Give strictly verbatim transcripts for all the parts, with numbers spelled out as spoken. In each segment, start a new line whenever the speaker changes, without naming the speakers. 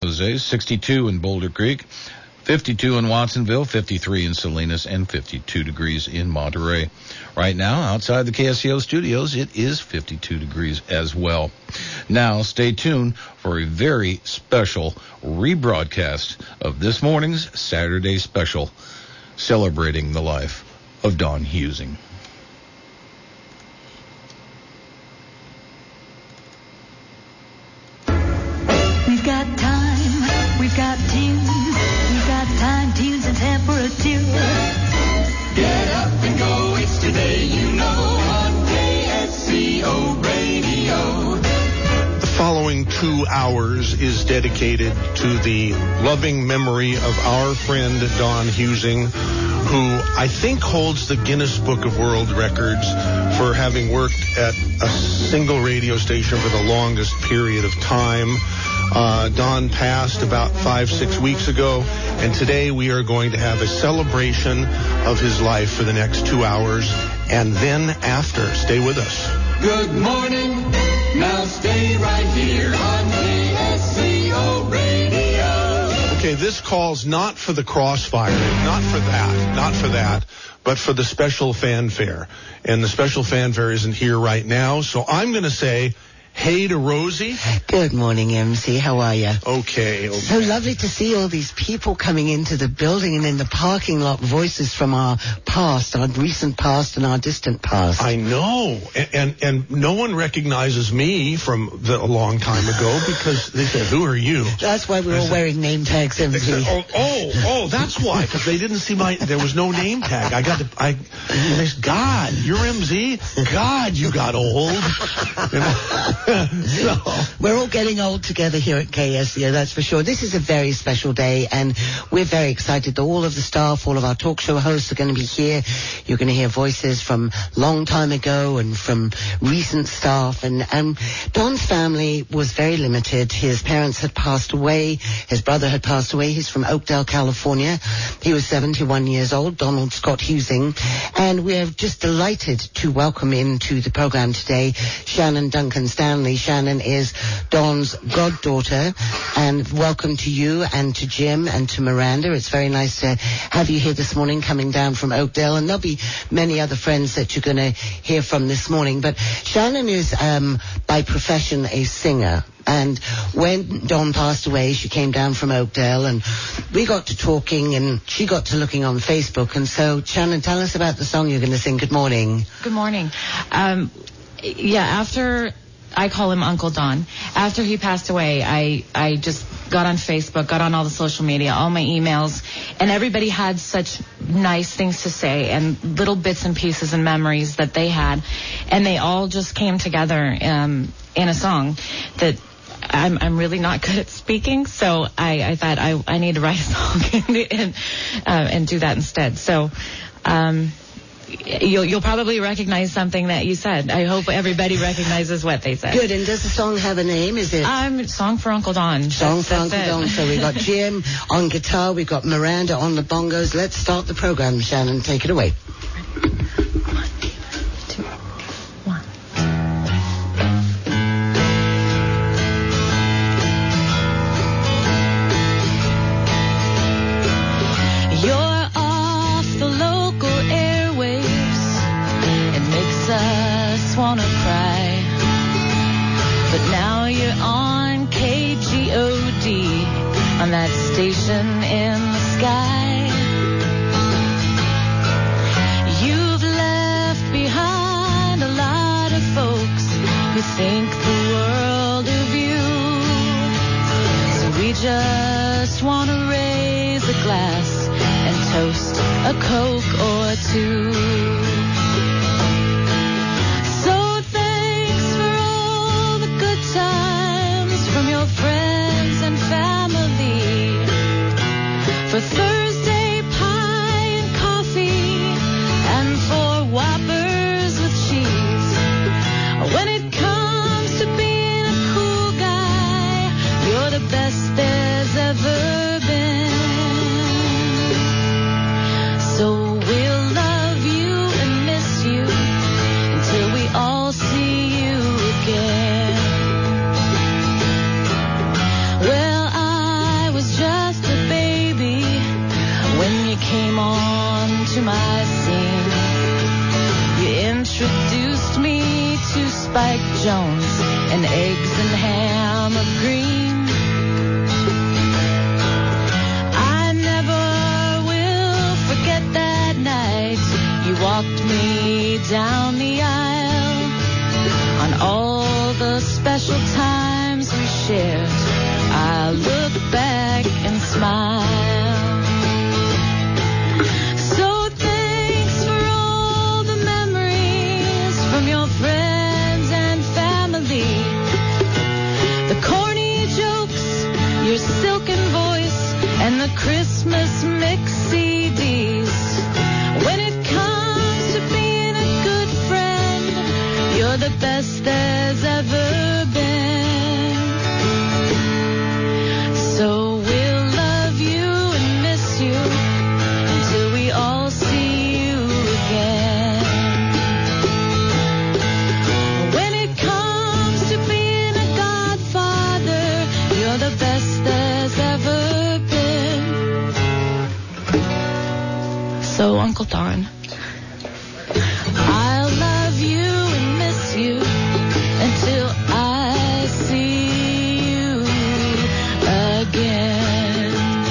Jose, sixty-two in Boulder Creek, fifty-two in Watsonville, fifty-three in Salinas, and fifty-two degrees in Monterey. Right now, outside the K S C O studios, it is fifty-two degrees as well. Now, stay tuned for a very special rebroadcast of this morning's Saturday special, celebrating the life of Don Husing.
We've got time, we've got tunes, we've got time, tunes, and temperature.
Get up and go, it's today, you know, on K S C O Radio.
The following two hours is dedicated to the loving memory of our friend Don Husing, who I think holds the Guinness Book of World Records for having worked at a single radio station for the longest period of time. Uh, Don passed about five, six weeks ago, and today we are going to have a celebration of his life for the next two hours, and then after. Stay with us.
Good morning. Now stay right here on K S C O Radio.
Okay, this call's not for the crossfire, not for that, not for that, but for the special fanfare. And the special fanfare isn't here right now, so I'm going to say, hey to Rosie.
Good morning, M C. How are you?
Okay, okay.
So lovely to see all these people coming into the building and in the parking lot, voices from our past, our recent past and our distant past.
I know. And, and and no one recognizes me from the, a long time ago because they said, who are you?
That's why we're all wearing name tags, M C.
Oh, oh, oh, that's why, because they didn't see my, there was no name tag. I got to, I, they said, God, you're M Z? God, you got old. You know?
So, we're all getting old together here at K S C O, that's for sure. This is a very special day, and we're very excited that all of the staff, all of our talk show hosts are going to be here. You're going to hear voices from long time ago and from recent staff. And, and Don's family was very limited. His parents had passed away. His brother had passed away. He's from Oakdale, California. He was seventy-one years old, Donald Scott Husing. And we're just delighted to welcome into the program today Shannon Duncan Stanley. Shannon is Don's goddaughter, and welcome to you and to Jim and to Miranda. It's very nice to have you here this morning, coming down from Oakdale, and there'll be many other friends that you're going to hear from this morning. But Shannon is um, by profession a singer. And when Don passed away, she came down from Oakdale, and we got to talking, and she got to looking on Facebook. And so, Shannon, tell us about the song you're going to sing. Good morning.
Good morning. Um, yeah, after... I call him Uncle Don. After he passed away, I, I just got on Facebook, got on all the social media, all my emails, and everybody had such nice things to say and little bits and pieces and memories that they had, and they all just came together um, in a song that I'm, I'm really not good at speaking, so I, I thought I, I need to write a song and, and, uh, and do that instead. So... Um, You'll, you'll probably recognize something that you said. I hope everybody recognizes what they said.
Good. And does the song have a name? Is it?
Um, Song for Uncle Don.
Song
that's,
for
that's
Uncle
it.
Don. So we've got Jim on guitar. We've got Miranda on the bongos. Let's start the program. Shannon, take it away.
One, two, one. You're us wanna cry, but now you're on K G O D, on that station in the sky. You've left behind a lot of folks who think the world of you, so we just wanna raise a glass and toast a Coke or two. Friends and family, for Thursday pie and coffee, and for Whoppers with cheese. When it comes to being a cool guy, you're the best there's ever been. So we'll love you and silken voice, and the Christmas mix C Ds. When it comes to being a good friend, you're the best there's ever been. So we'll love you and miss you until we all see you again. When it comes to being a godfather, you're the best there's ever been. So, Uncle Don, I'll love you and miss you until I see you again.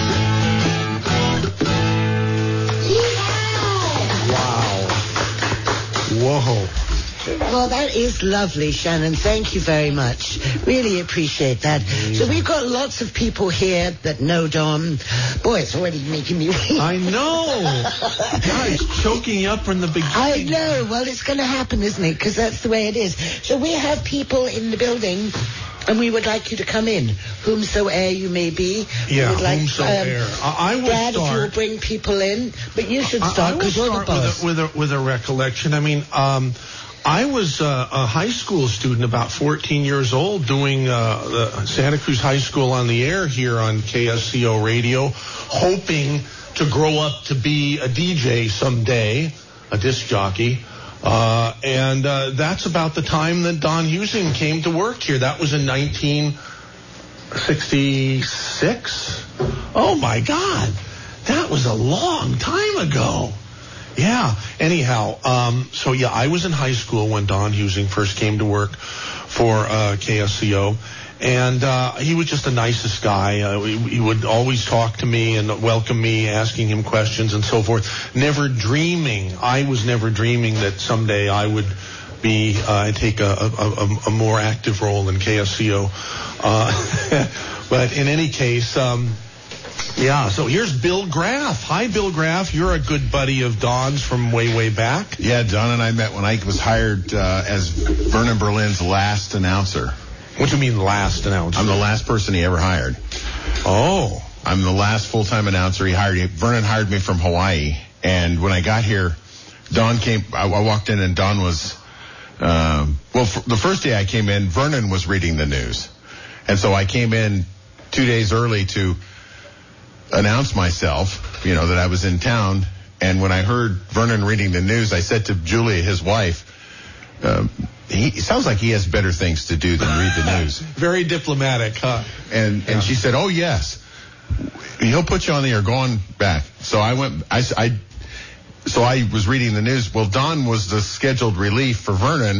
Wow. Whoa.
Well, that is lovely, Shannon. Thank you very much. Really appreciate that. So we've got lots of people here that know Don. Boy, it's already making me weep.
I know. God, it's choking you up from the beginning.
I know. Well, it's going to happen, isn't it? Because that's the way it is. So we have people in the building, and we would like you to come in, whomsoever you may be.
Yeah,
we would like,
whomsoever.
Um,
I, I will
Dad,
start.
if you'll bring people in, but you should
I- I
start
will
because you're the
start
boss.
with a, with a with a recollection. I mean, um, I was uh, a high school student, about fourteen years old, doing uh, the Santa Cruz High School on the air here on K S C O Radio, hoping to grow up to be a D J someday, a disc jockey. Uh, and uh, that's about the time that Don Husing came to work here. That was in nineteen sixty-six. Oh, my God. That was a long time ago. Yeah. Anyhow, um, so yeah, I was in high school when Don Husing first came to work for uh, K S C O, and uh, he was just the nicest guy. Uh, he, he would always talk to me and welcome me, asking him questions and so forth. Never dreaming, I was never dreaming that someday I would be uh, take a, a, a, a more active role in K S C O. Uh, but in any case. Um, Yeah, so here's Bill Graff. Hi, Bill Graff. You're a good buddy of Don's from way, way back.
Yeah, Don and I met when I was hired uh, as Vernon Berlin's last announcer.
What do you mean last announcer?
I'm the last person he ever hired.
Oh.
I'm the last full-time announcer he hired. Vernon hired me from Hawaii, and when I got here, Don came, I, I walked in and Don was, um, well, f- the first day I came in, Vernon was reading the news. And so I came in two days early to announce myself, you know, that I was in town. And when I heard Vernon reading the news, I said to Julia, his wife, um, he it sounds like he has better things to do than read the news.
Very diplomatic, huh?
And and
Yeah.
she said, oh, yes. He'll put you on the air. Go on back. So I went, I, I, so I was reading the news. Well, Don was the scheduled relief for Vernon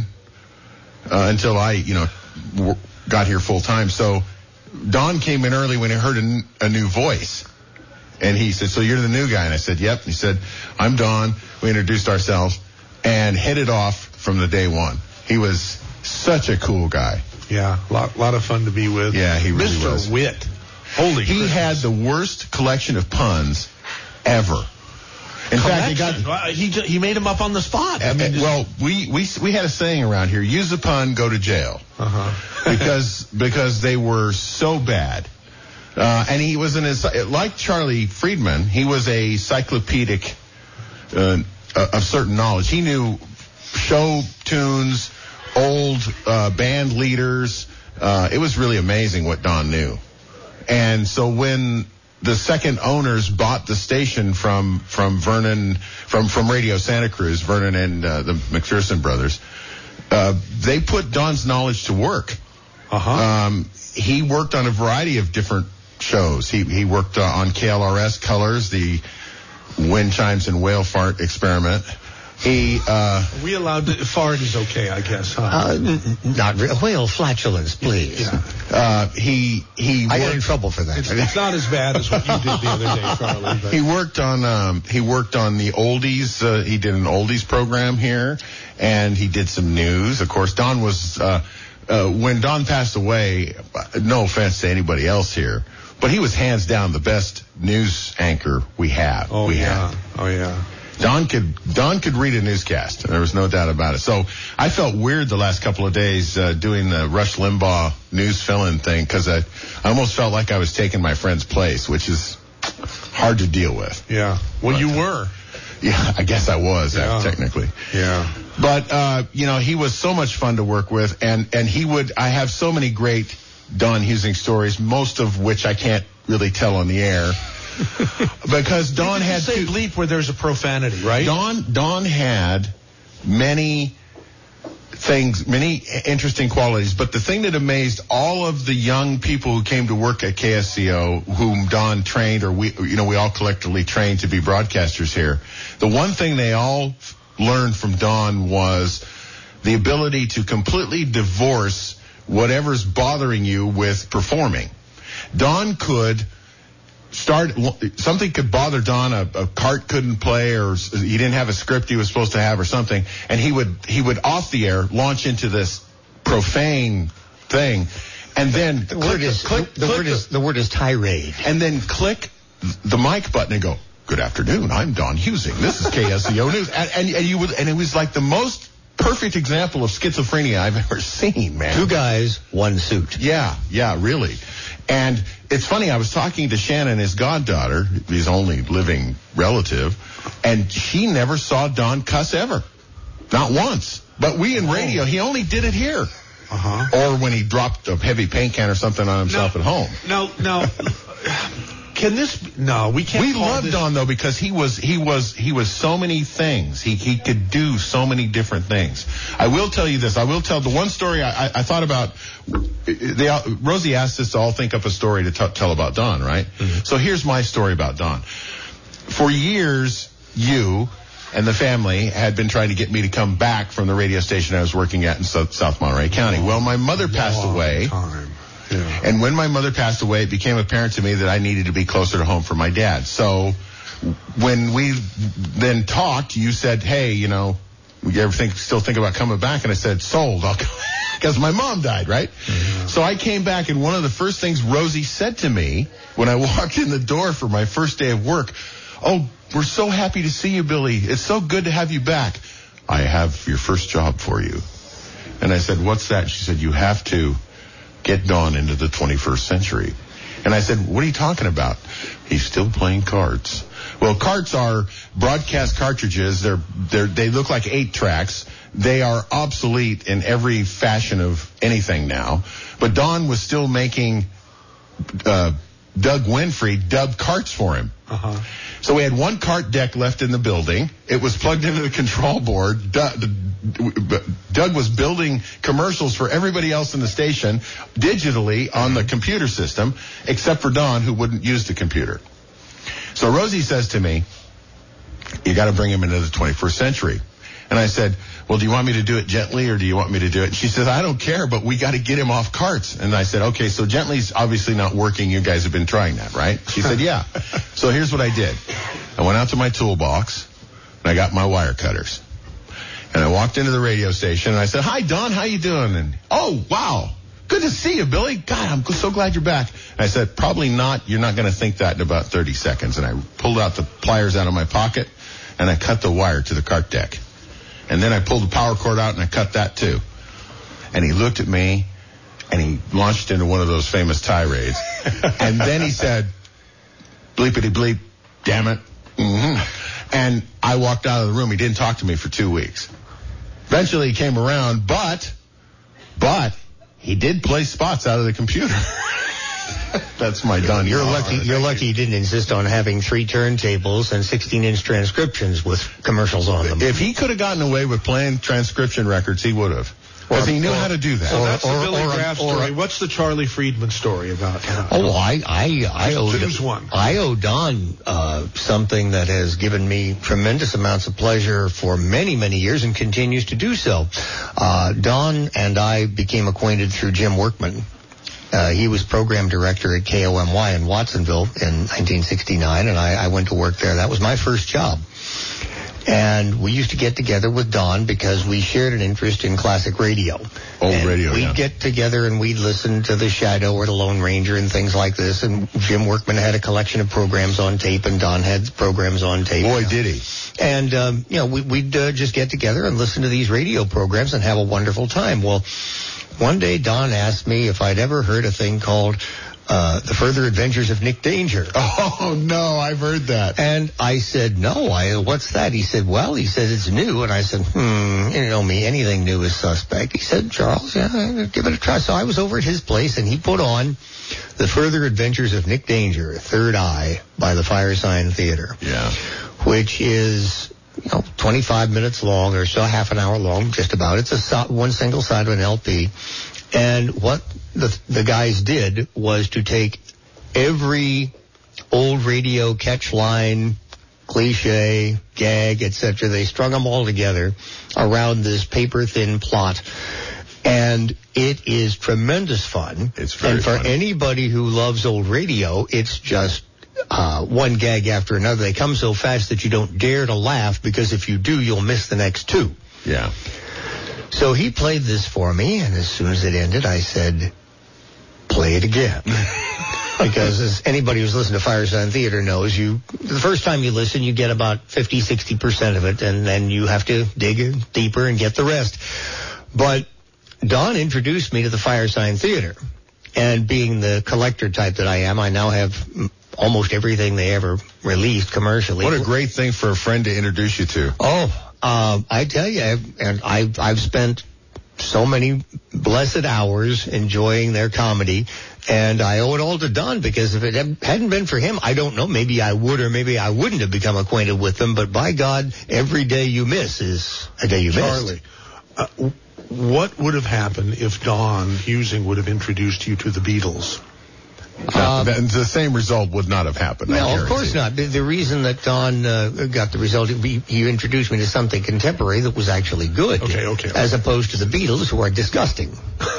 uh, until I, you know, w- got here full time. So Don came in early when he heard a, n- a new voice. And he said, so you're the new guy? And I said, yep. He said, I'm Don. We introduced ourselves and headed off from the day one. He was such a cool guy.
Yeah, a lot, lot of fun to be with.
Yeah, he really
Mister
was.
Witt. Holy
He
Christmas.
had the worst collection of puns ever. In fact, he got...
Collection. Uh, he, ju- he made him up on the spot. I
Uh,
mean, just-
well, we, we we had a saying around here: use a pun, go to jail,
uh-huh.
because because they were so bad. Uh, and he was an like Charlie Friedman. He was a cyclopedic uh, of certain knowledge. He knew show tunes, old uh, band leaders. Uh, it was really amazing what Don knew. And so when the second owners bought the station from from Vernon, from from Radio Santa Cruz, Vernon and uh, the McPherson brothers, uh, they put Don's knowledge to work.
Uh-huh.
Um, he worked on a variety of different shows. He he worked uh, on K L R S Colors, the wind chimes and whale fart experiment. He uh,
Are we allowed to, fart is okay, I guess, huh?
Uh, n- n- not real. Whale flatulence, please.
Yeah.
uh, he he
I got in
worked,
trouble for that.
It's, it's not as bad as what you did the other day, Charlie. But.
he worked on um, he worked on the oldies. Uh, he did an oldies program here, and he did some news. Of course, Don was uh, uh, when Don passed away. No offense to anybody else here, but he was hands down the best news anchor we have.
Oh,
we
yeah.
had.
Oh, yeah.
Don could Don could read a newscast. There was no doubt about it. So I felt weird the last couple of days uh, doing the Rush Limbaugh news fill-in thing because I, I almost felt like I was taking my friend's place, which is hard to deal with.
Yeah. Well,
But,
you were.
Yeah, I guess I was,
Yeah.
uh, technically.
Yeah.
But, uh, you know, he was so much fun to work with, and, and he would, I have so many great Don Husing stories, most of which I can't really tell on the air. Because Don
You
had
say
two,
bleep where there's a profanity, right?
Don, Don had many things, many interesting qualities, but the thing that amazed all of the young people who came to work at K S C O, whom Don trained, or we, you know, we all collectively trained to be broadcasters here, the one thing they all learned from Don was the ability to completely divorce whatever's bothering you with performing. Don could start, something could bother Don, a, a cart couldn't play, or he didn't have a script he was supposed to have or something, and he would, he would off the air launch into this profane thing, and then
The
click,
word is
click,
the, the
click
word is the word is tirade.
and then click the mic button and go, "Good afternoon, I'm Don Husing. This is K S C O News." And, and, and you would, and it was like the most perfect example of schizophrenia I've ever seen, man.
Two guys, one suit.
Yeah, yeah, really. And it's funny, I was talking to Shannon, his goddaughter, his only living relative, and she never saw Don cuss ever. Not once. But we in radio, he only did it here.
Uh-huh.
Or when he dropped a heavy paint can or something on himself
No.
at home.
Now, now, can this? Be, no, we can't.
We
call
loved
this,
Don though because he was he was he was so many things. He he could do so many different things. I will tell you this. I will tell the one story I, I, I thought about. They all, Rosie asked us to all think up a story to t- tell about Don, right? Mm-hmm. So here's my story about Don. For years, you and the family had been trying to get me to come back from the radio station I was working at in South, South Monterey County. Well, my mother passed
Long
away.
Time. Yeah.
And when my mother passed away, it became apparent to me that I needed to be closer to home for my dad. So when we then talked, you said, "Hey, you know, you ever think, still think about coming back?" And I said, "Sold. I'll come." Because my mom died, right? Mm-hmm. So I came back, and one of the first things Rosie said to me when I walked in the door for my first day of work, "Oh, we're so happy to see you, Billy. It's so good to have you back. I have your first job for you." And I said, "What's that?" She said, "You have to get Don into the twenty-first century." And I said, "What are you talking about?" "He's still playing cards." Well, cards are broadcast cartridges. They're, they're, they look like eight tracks. They are obsolete in every fashion of anything now. But Don was still making uh, Doug Winfrey dub carts for him.
Uh-huh.
So we had one cart deck left in the building. It was plugged into the control board. Doug, Doug was building commercials for everybody else in the station digitally on the computer system, except for Don, who wouldn't use the computer. So Rosie says to me, "You got to bring him into the twenty-first century." And I said, "Well, do you want me to do it gently or do you want me to do it?" She says, "I don't care, but we got to get him off carts." And I said, "Okay, so gently's obviously not working. You guys have been trying that, right?" She said, "Yeah." So here's what I did. I went out to my toolbox and I got my wire cutters. And I walked into the radio station and I said, "Hi, Don, how you doing?" And, "Oh, wow. Good to see you, Billy. God, I'm so glad you're back." And I said, "Probably not. You're not going to think that in about thirty seconds. And I pulled out the pliers out of my pocket and I cut the wire to the cart deck. And then I pulled the power cord out and I cut that too. And he looked at me and he launched into one of those famous tirades. And then he said, "Bleepity bleep, damn it." Mm-hmm. And I walked out of the room. He didn't talk to me for two weeks. Eventually he came around, but, but he did play spots out of the computer. That's my Don.
You're lucky. You're lucky you didn't insist on having three turntables and sixteen-inch transcriptions with commercials on them.
If he could have gotten away with playing transcription records, he would have. Because he knew
or-
how to do that.
So
Or-
that's
or-
the Billy
or-
Graff
or-
story. What's the Charlie Friedman story about?
Oh, I, I, I owe
Choose one.
I owe Don uh, something that has given me tremendous amounts of pleasure for many, many years and continues to do so. Uh, Don and I became acquainted through Jim Workman. Uh, he was program director at K O M Y in Watsonville in nineteen sixty-nine, and I, I went to work there. That was my first job. And we used to get together with Don because we shared an interest in classic radio.
Old
and
radio,
We'd
yeah.
get together and we'd listen to The Shadow or The Lone Ranger and things like this. And Jim Workman had a collection of programs on tape, and Don had programs on tape.
Boy, did he.
And, um, you know, we, we'd uh, just get together and listen to these radio programs and have a wonderful time. Well, one day Don asked me if I'd ever heard a thing called uh, The Further Adventures of Nick Danger.
Oh, no, I've heard that.
And I said, no, I, what's that? He said, well, he said, it's new. And I said, hmm, you know me, anything new is suspect. He said, Charles, yeah, give it a try. So I was over at his place, and he put on The Further Adventures of Nick Danger, Third Eye, by the Firesign Theater.
Yeah.
Which is, you know, twenty-five minutes long or so, half an hour long, just about. It's a so- one single side of an L P. And what the the guys did was to take every old radio catch line, cliche, gag, et cetera. They strung them all together around this paper-thin plot. And it is tremendous fun.
It's very
And for
fun.
anybody who loves old radio, it's just uh, one gag after another. They come so fast that you don't dare to laugh, because if you do, you'll miss the next two.
Yeah.
So he played this for me, and as soon as it ended, I said, play it again. Because as anybody who's listened to Firesign Theater knows, you the first time you listen, you get about fifty, sixty percent of it, and then you have to dig deeper and get the rest. But Don introduced me to the Firesign Theater, and being the collector type that I am, I now have mm, almost everything they ever released commercially.
What a great thing for a friend to introduce you to.
Oh, uh, I tell you, I've, and I've, I've spent so many blessed hours enjoying their comedy, and I owe it all to Don, because if it hadn't been for him, I don't know, maybe I would or maybe I wouldn't have become acquainted with them, but by God, every day you miss is a day you
Charlie, uh, what would have happened if Don Husing would have introduced you to the Beatles?
Uh, the, the same result would not have happened. I
No, of
guarantee.
course not. The, the reason that Don uh, got the result, he, he introduced me to something contemporary that was actually good.
Okay, okay.
As opposed to the Beatles, who are disgusting.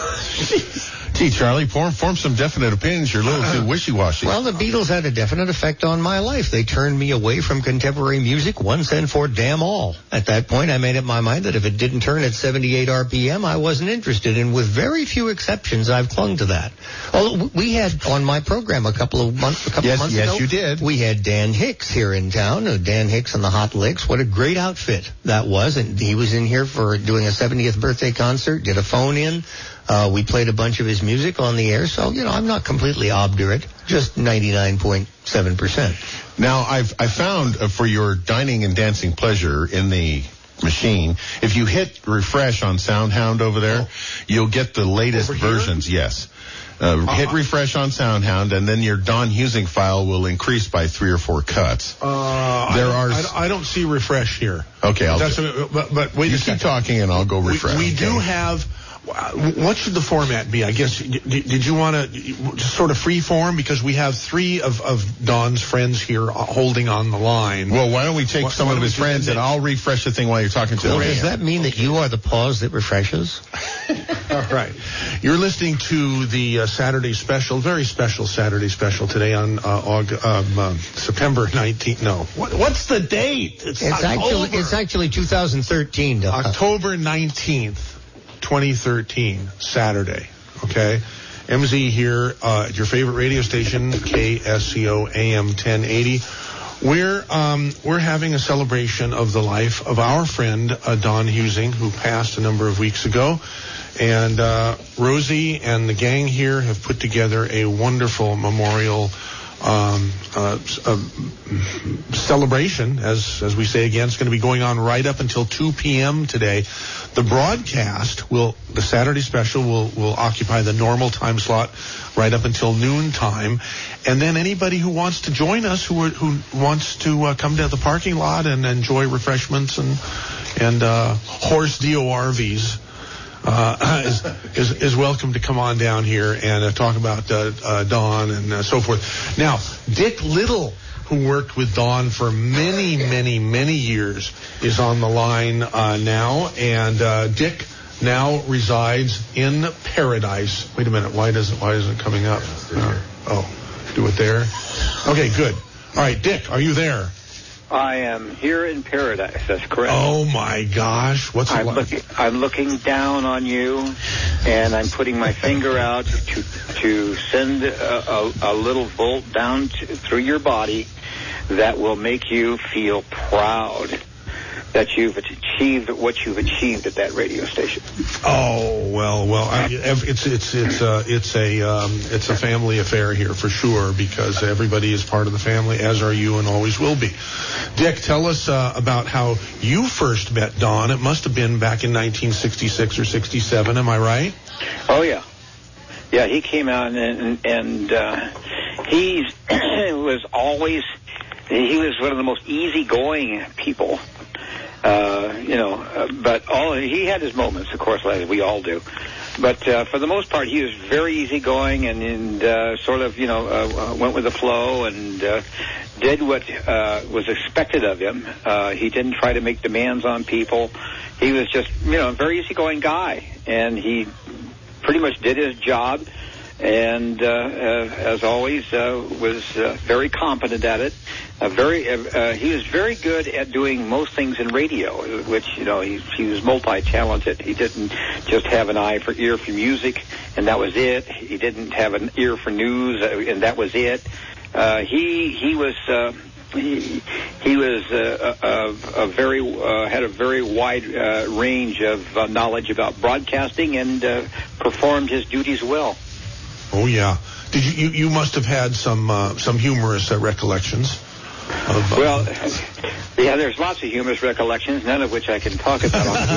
Gee, Charlie, form, form some definite opinions. You're a little too wishy-washy.
Well, the Beatles had a definite effect on my life. They turned me away from contemporary music once and for damn all. At that point, I made up my mind that if it didn't turn at seventy-eight R P M, I wasn't interested. And with very few exceptions, I've clung to that. Although we had on my program a couple of months, a couple
Yes,
of months
yes,
ago,
you did.
we had Dan Hicks here in town. Uh, Dan Hicks and the Hot Licks. What a great outfit that was. And he was in here for doing a seventieth birthday concert, did a phone in. Uh, we played a bunch of his music on the air, so, you know, I'm not completely obdurate, just ninety-nine point seven percent.
Now, I've I found uh, for your dining and dancing pleasure in the machine, if you hit refresh on SoundHound over there, you'll get the latest
Over here?
versions. Yes. Uh, hit refresh on SoundHound, and then your Don Husing file will increase by three or four cuts.
Uh,
There
I,
are
I,
s-
I don't see refresh here.
Okay, I'll
That's
do-
a, but, but wait
you
a
keep
second.
talking, and I'll go
We,
refresh.
we do
Okay.
have. uh, What should the format be? I guess. Did, did you want to just sort of free form, because we have three of, of Don's friends here uh, holding on the line.
Well, why don't we take
Why-
some
why
of
don't
his
we do
friends,
that?
and I'll refresh the thing while you're talking to
Well,
them.
does that mean that you are the pause that refreshes?
All right. You're listening to the uh, Saturday special, very special Saturday special today on uh, Aug- um, uh, September nineteenth. No. What, what's the date? It's,
It's
October.
actually it's actually two thousand thirteen. Uh,
October nineteenth, twenty thirteen, Saturday. Okay? M Z here uh, at your favorite radio station, K S C O A M ten eighty. We're um, we're having a celebration of the life of our friend uh, Don Husing, who passed a number of weeks ago. And uh, Rosie and the gang here have put together a wonderful memorial um, uh, uh, celebration. As as we say again, it's going to be going on right up until two p.m. today. The broadcast will, the Saturday special will will occupy the normal time slot right up until noon time, and then anybody who wants to join us, who are, who wants to uh, come to the parking lot and enjoy refreshments and and uh, horse D O R Vs. Uh, is, is is welcome to come on down here and uh, talk about uh, uh, Don and uh, so forth. Now, Dick Little, who worked with Don for many, many, many years, is on the line uh, now, and uh, Dick now resides in paradise. Wait a minute, why doesn't why isn't it coming up? Uh, oh, do it there. Okay, good. All right, Dick, are you there?
I am here in paradise. That's correct.
Oh my gosh, what's it
I'm
like?
looking, I'm looking down on you, and I'm putting my finger out to to send a, a, a little volt down to, through your body that will make you feel proud that you've achieved what you've achieved at that radio station.
Oh well, well, I, it's it's it's uh, it's a um, it's a family affair here for sure, because everybody is part of the family, as are you, and always will be. Dick, tell us uh, about how you first met Don. It must have been back in nineteen sixty-six or sixty-seven. Am I right?
Oh yeah, yeah. He came out and and uh, he was always he was one of the most easygoing people. Uh, you know, uh, but all he had his moments, of course, as we all do. But uh, for the most part, he was very easygoing and, and uh, sort of, you know, uh, went with the flow and uh, did what uh, was expected of him. Uh, he didn't try to make demands on people. He was just, you know, a very easygoing guy, and he pretty much did his job. And uh, uh, as always, uh, was uh, very competent at it. Uh, very, uh, uh, he was very good at doing most things in radio, which, you know, he, he was multi-talented. He didn't just have an eye for ear for music, and that was it. He didn't have an ear for news, uh, and that was it. Uh, he he was uh, he he was uh, a, a very uh, had a very wide uh, range of uh, knowledge about broadcasting, and uh, performed his duties well.
Oh yeah. Did you you, you must have had some uh, some humorous uh, recollections? Of, uh,
well, yeah, there's lots of humorous recollections, none of which I can talk about on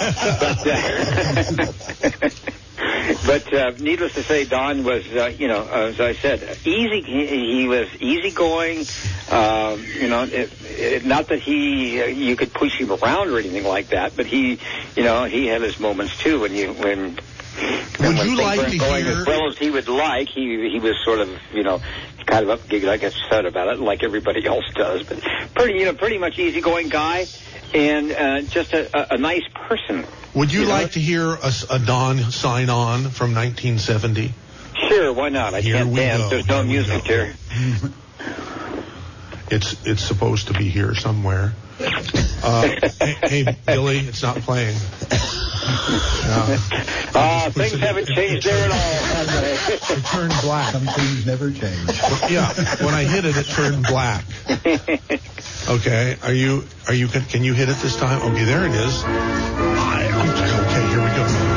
the air. But, uh, but uh, needless to say, Don was, uh, you know, as I said, easy. He, he was easygoing. Uh, you know, it, it, not that he uh, you could push him around or anything like that, but he, you know, he had his moments too when you when.
Would
when
you like
weren't
to
going
hear?
as well as he would like, he he was sort of, you know, kind of upgig, I guess, said about it, like everybody else does. But pretty, you know, pretty much easygoing guy, and uh, just a, a, a nice person.
Would you,
you
like
know?
to hear a, a Don sign on from nineteen seventy?
Sure, why not? I
Here
can't
we
dance.
go.
There's no
Here we
music
go.
here.
It's it's supposed to be here somewhere. Uh, hey, hey, Billy, it's not playing. Uh,
uh, things haven't changed there at all, have they?
It turned black.
Some things never change.
Yeah, when I hit it, it turned black. Okay, are you are you can, can you hit it this time? Okay, there it is. I, okay, here we go.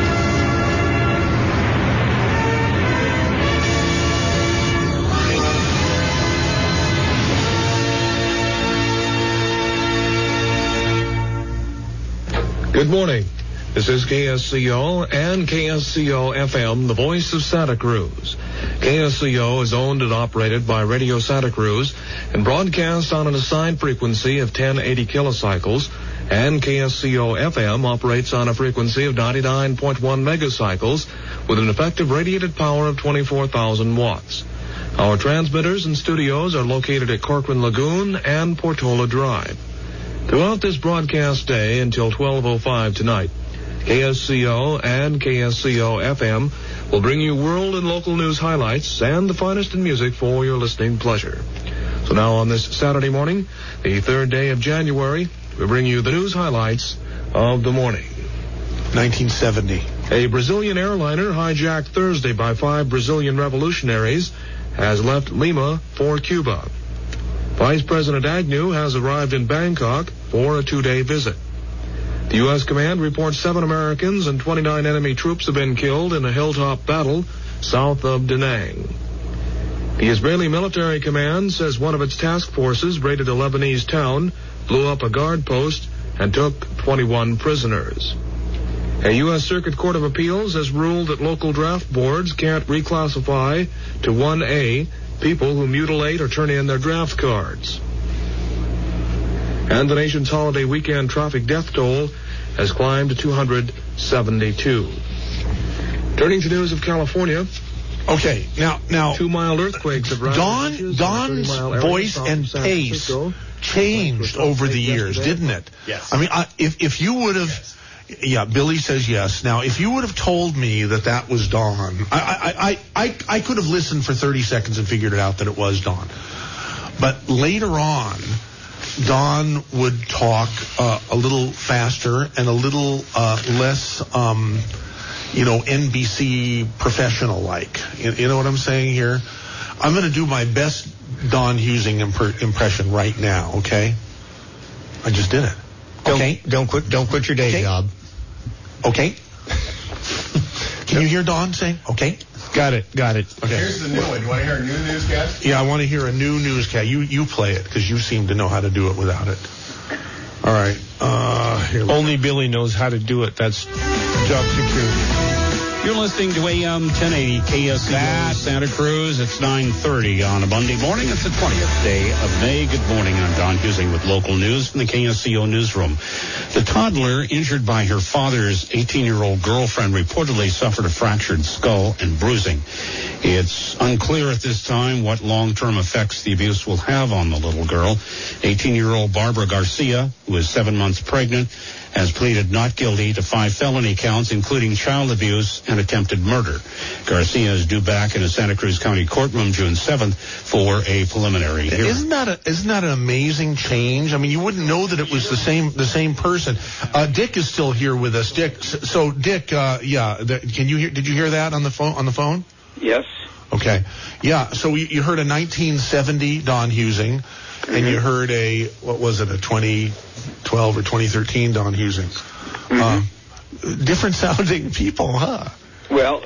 Good morning. This is K S C O and K S C O F M, the voice of Santa Cruz. K S C O is owned and operated by Radio Santa Cruz and broadcasts on an assigned frequency of ten eighty kilocycles, and K S C O F M operates on a frequency of ninety-nine point one megacycles with an effective radiated power of twenty-four thousand watts. Our transmitters and studios are located at Corcoran Lagoon and Portola Drive. Throughout this broadcast day until twelve oh five tonight, K S C O and K S C O F M will bring you world and local news highlights and the finest in music for your listening pleasure. So now on this Saturday morning, the third day of January, we bring you the news highlights of the morning.
nineteen seventy.
A Brazilian airliner hijacked Thursday by five Brazilian revolutionaries has left Lima for Cuba. Vice President Agnew has arrived in Bangkok for a two-day visit. The U S command reports seven Americans and twenty-nine enemy troops have been killed in a hilltop battle south of Da Nang. The Israeli military command says one of its task forces raided a Lebanese town, blew up a guard post, and took twenty-one prisoners. A U S Circuit Court of Appeals has ruled that local draft boards can't reclassify to one A people who mutilate or turn in their draft cards. And the nation's holiday weekend traffic death toll has climbed to two hundred seventy-two. Turning to news of California.
Okay, now now
two mild earthquakes have ravaged
Don Don's voice and pace changed over the years, didn't it?
Yes.
I mean, I, if if you would have, yeah, Billy says yes. Now, if you would have told me that that was Don, I I I I, I could have listened for thirty seconds and figured it out that it was Don. But later on, Don would talk uh, a little faster and a little uh, less, um, you know, N B C professional-like. You, you know what I'm saying here? I'm going to do my best Don Husing imp- impression right now, okay? I just did it.
Don't,
Okay?
Don't quit. Don't quit your day
Okay.
job.
Okay? Can you hear Don saying, okay?
Got it, got it.
Okay.
Here's the new one. You want to hear a new newscast?
Yeah, I want to hear a new newscast. You you play it, because you seem to know how to do it without it. All right. Uh, here we
Only Billy knows how to do it. That's job security.
You're listening to A M ten eighty K S C O Santa Cruz. It's nine thirty on a Monday morning. It's the twentieth day of May. Good morning. I'm Don Husing with local news from the K S C O newsroom. The toddler injured by her father's eighteen-year-old girlfriend reportedly suffered a fractured skull and bruising. It's unclear at this time what long-term effects the abuse will have on the little girl. eighteen-year-old Barbara Garcia, who is seven months pregnant, has pleaded not guilty to five felony counts, including child abuse and attempted murder. Garcia is due back in a Santa Cruz County courtroom June seventh for a preliminary hearing.
Isn't that a, isn't that an amazing change? I mean, you wouldn't know that it was the same the same person. Uh, Dick is still here with us. Dick, s- so Dick, uh, yeah, the, can you hear? Did you hear that on the phone? On the phone?
Yes.
Okay, yeah. So you, you heard a nineteen seventy Don Husing, mm-hmm. and you heard a what was it, a twenty twelve or twenty thirteen Don Husing. Mm-hmm. Uh, different sounding people, huh?
Well,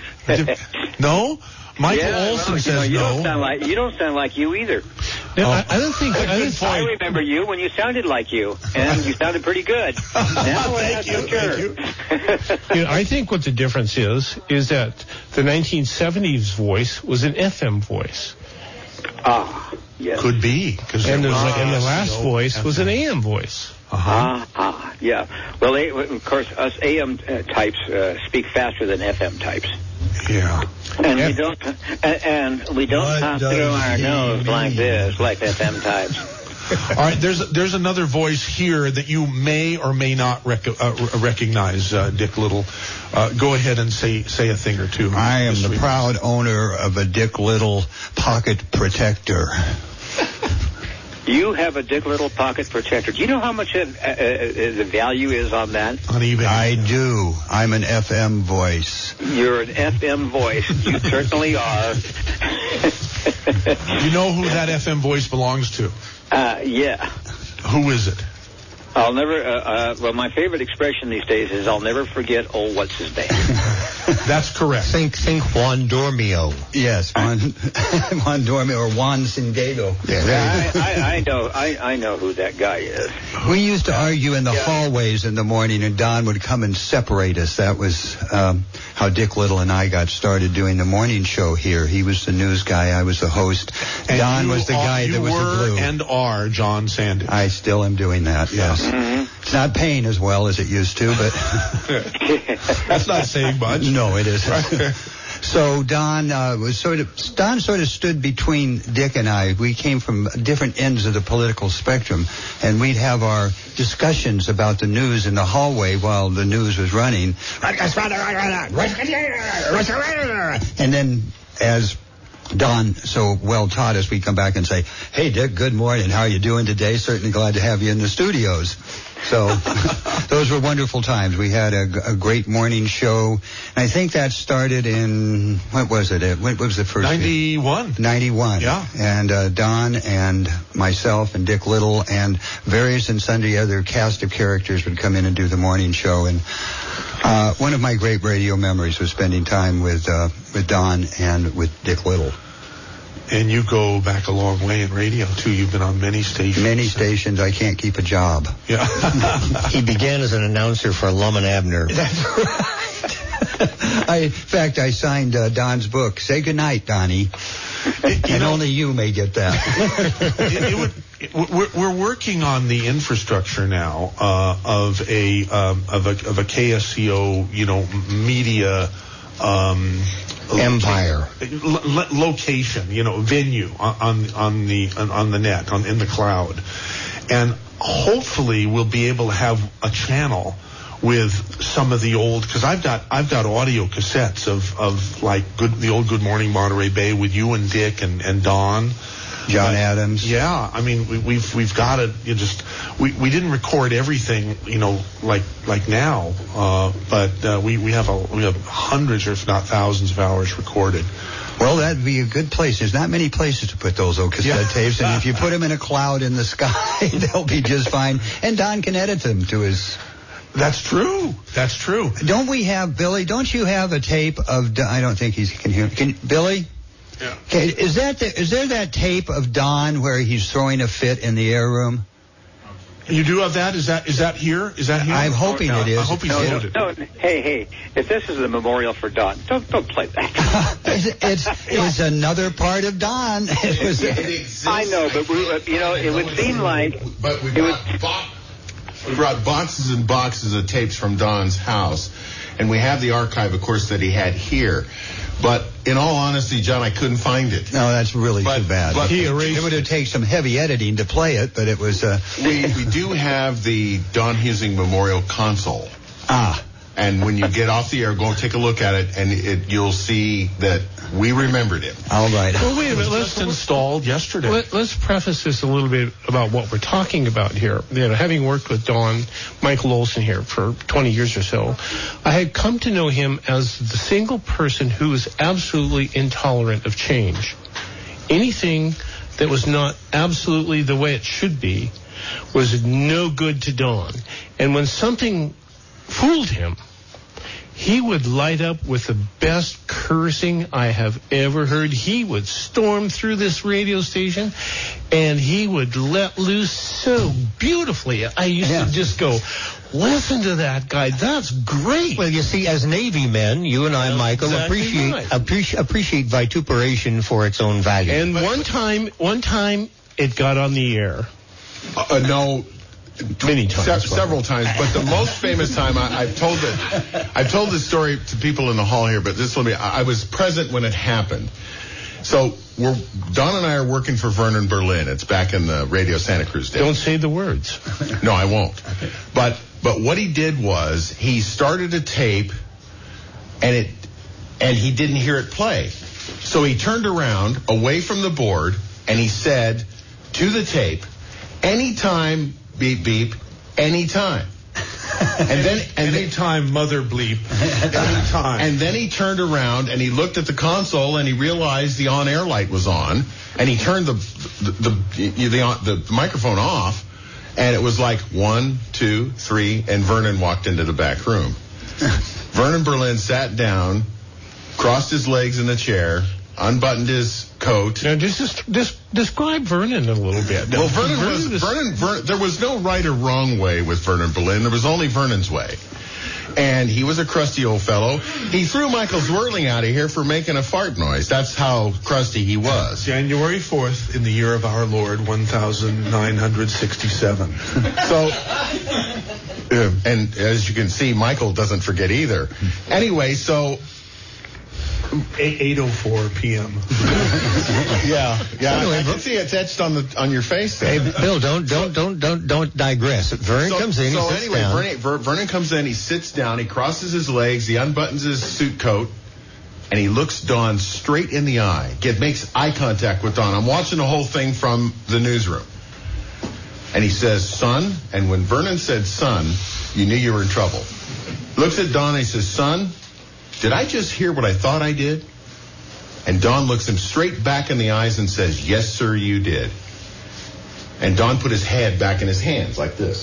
no. Michael
yeah,
Olson
well,
says
you know, you
no.
Don't sound like, you don't sound like you either.
Yeah, oh. I, I don't think. I, don't
I remember you when you sounded like you, and you sounded pretty good. Now
thank you,
thank
you. you know, I think what the difference is is that the nineteen seventies voice was an F M voice.
Ah, yes.
Could be.
And, the, and the last
so
voice
F M.
was an A M voice.
Uh-huh.
Ah, ah, yeah. Well, they, of course, us A M uh, types uh, speak faster than F M types.
Yeah.
And
F-
we don't, and, and we don't
What
talk
does
through our
he
nose
mean?
like this, like F M types.
All right, there's there's another voice here that you may or may not rec- uh, recognize, uh, Dick Little. Uh, go ahead and say say a thing or two.
I am the
week.
proud owner of a Dick Little pocket protector.
You have a Dick Little pocket protector. Do you know how much uh, uh, the value is on that?
On eBay.
I do. I'm an F M voice.
You're an F M voice. You certainly are.
You know who that F M voice belongs to?
Uh, yeah.
Who is it?
I'll never, uh, uh, well, my favorite expression these days is I'll never forget, oh, what's his name?
That's correct.
Think, think Juan Dormio.
Yes, Juan, Juan Dormio or Juan Singado.
Yeah, I, I, I know, I, I know who that guy is.
We used to argue in the
Yeah.
hallways in the morning, and Don would come and separate us. That was um, how Dick Little and I got started doing the morning show here. He was the news guy. I was the host.
And
Don
you
was the
are-
guy
you
that was the
were
glue.
and are John Sanders.
I still am doing that, yes.
Mm-hmm.
It's not paying as well as it used to, but...
That's not saying much.
No, it isn't. So Don uh, was sort of Don sort of stood between Dick and I. We came from different ends of the political spectrum, and we'd have our discussions about the news in the hallway while the news was running. And then, as Don so well taught us, we come back and say, "Hey, Dick, good morning. How are you doing today? Certainly glad to have you in the studios." So those were wonderful times. We had a, a great morning show. And I think that started in, what was it? What was the first?
ninety-one.
ninety-one.
Yeah.
And uh, Don and myself and Dick Little and various and sundry other cast of characters would come in and do the morning show. And uh, one of my great radio memories was spending time with uh, with Don and with Dick Little.
And you go back a long way in radio, too. You've been on many stations.
Many stations. I can't keep a job.
Yeah.
He began as an announcer for Lum and Abner.
That's right. I, in fact, I signed uh, Don's book. Say goodnight, Donnie.
It,
and
know,
only you may get that.
it, it would, it, we're, we're working on the infrastructure now uh, of a um, of a of a K S C O, you know, media. Um,
Empire
lo- lo- location, you know, venue on on the on, on the net, on in the cloud, and hopefully we'll be able to have a channel with some of the old, because I've got I've got audio cassettes of of like good the old Good Morning Monterey Bay with you and Dick and and Don.
John
But,
Adams.
Yeah, I mean, we, we've we've got to you just we, we didn't record everything, you know, like like now, uh, but uh, we we have a we have hundreds, if not thousands, of hours recorded.
Well, that'd be a good place. There's not many places to put those old cassette
Yeah.
tapes, and if you put them in a cloud in the sky, they'll be just fine. And Don can edit them to his.
That's true. That's true.
Don't we have Billy? Don't you have a tape of? Don- I don't think he can hear. Can Billy?
Yeah.
Okay, is that the, is there that tape of Don where he's throwing a fit in the air room?
You do have that? Is that is that here? Is that here?
I'm hoping
no,
it is.
I hope he's
No, no,
loaded.
no, hey, hey, if this is a memorial for Don, don't don't play that.
it's, it's it's another part of Don. It was.
I know, but we, uh, you know, it would seem like
But we
it was.
brought, bo- we brought boxes and boxes of tapes from Don's house, and we have the archive, of course, that he had here. But in all honesty, John, I couldn't find it.
No, that's really
But-
too bad.
but-
it would have taken some heavy editing to play it, but it was. Uh,
We we do have the Don Husing Memorial Console.
ah.
And when you get off the air, go take a look at it, and it, you'll see that we remembered him.
All right.
Well, wait a minute.
It was
Let's
just installed yesterday.
Let, let's preface this a little bit about what we're talking about here. You know, having worked with Don, Michael Olson here for twenty years or so, I had come to know him as the single person who was absolutely intolerant of change. Anything that was not absolutely the way it should be was no good to Don. And when something fooled him, he would light up with the best cursing I have ever heard. He would storm through this radio station, and he would let loose so beautifully. I used
Yeah.
to just go, listen to that guy. That's great.
Well, you see, as Navy men, you and I,
That's
Michael,
exactly
appreciate
right.
appreciate appreciate vituperation for its own value.
And one time, one time, it got on the air.
Uh, no,
Many times.
se- several times, but the most famous time I, I've told it. I've told this story to people in the hall here, but this will be. I, I was present when it happened. So we're Don and I are working for Vernon Berlin. It's back in the Radio Santa Cruz days.
Don't say the words.
No, I won't. But but what he did was he started a tape, and it and he didn't hear it play. So he turned around away from the board and he said to the tape, "Anytime, beep beep, anytime." And then and then,
Anytime, mother bleep. Anytime.
and then he turned around and he looked at the console and he realized the on-air light was on, and he turned the the the, the, the, the microphone off, and it was like one, two, three, and Vernon walked into the back room. Vernon Berlin sat down, crossed his legs in the chair, unbuttoned his coat.
Now, just, just, just describe Vernon a little bit.
Well, Vernon
Vernon
was
is-
Vernon, Vernon. There was no right or wrong way with Vernon Berlin. There was only Vernon's way, and he was a crusty old fellow. He threw Michael Zwirling out of here for making a fart noise. That's how crusty he was.
January fourth in the year of our Lord, one thousand nine hundred sixty-seven.
So, uh, and as you can see, Michael doesn't forget either. Anyway, so.
eight oh four p.m.
Yeah, yeah.
Anyway,
I can see it's etched on the on your face there.
Hey, Bill, don't don't don't don't don't digress. Vernon
So,
comes in.
so
he sits
anyway,
down.
Vernon, Ver, Vernon comes in. He sits down. He crosses his legs. He unbuttons his suit coat, and he looks Don straight in the eye. Get makes eye contact with Don. I'm watching the whole thing from the newsroom, and he says, "Son." And when Vernon said "son," you knew you were in trouble. Looks at Don and he says, "Son, did I just hear what I thought I did?" And Don looks him straight back in the eyes and says, "Yes, sir, you did." And Don put his head back in his hands like this.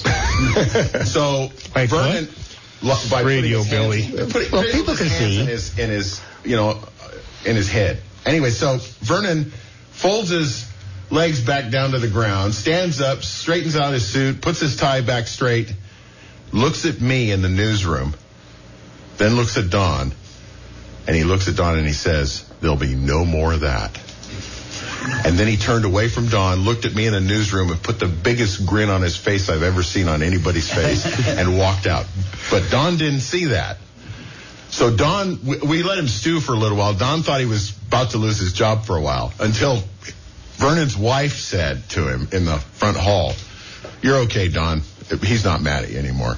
So
Like
Vernon, lo- by
Radio
putting his
Billy.
hands, putting,
Well,
putting
people
his
can
hands
see.
in his in his you know in his head. Anyway, so Vernon folds his legs back down to the ground, stands up, straightens out his suit, puts his tie back straight, looks at me in the newsroom, then looks at Don, and he looks at Don and he says, "There'll be no more of that." And then he turned away from Don, looked at me in the newsroom, and put the biggest grin on his face I've ever seen on anybody's face, and walked out. But Don didn't see that. So Don, we, we let him stew for a little while. Don thought he was about to lose his job for a while, until Vernon's wife said to him in the front hall, "You're okay, Don. He's not mad at you anymore."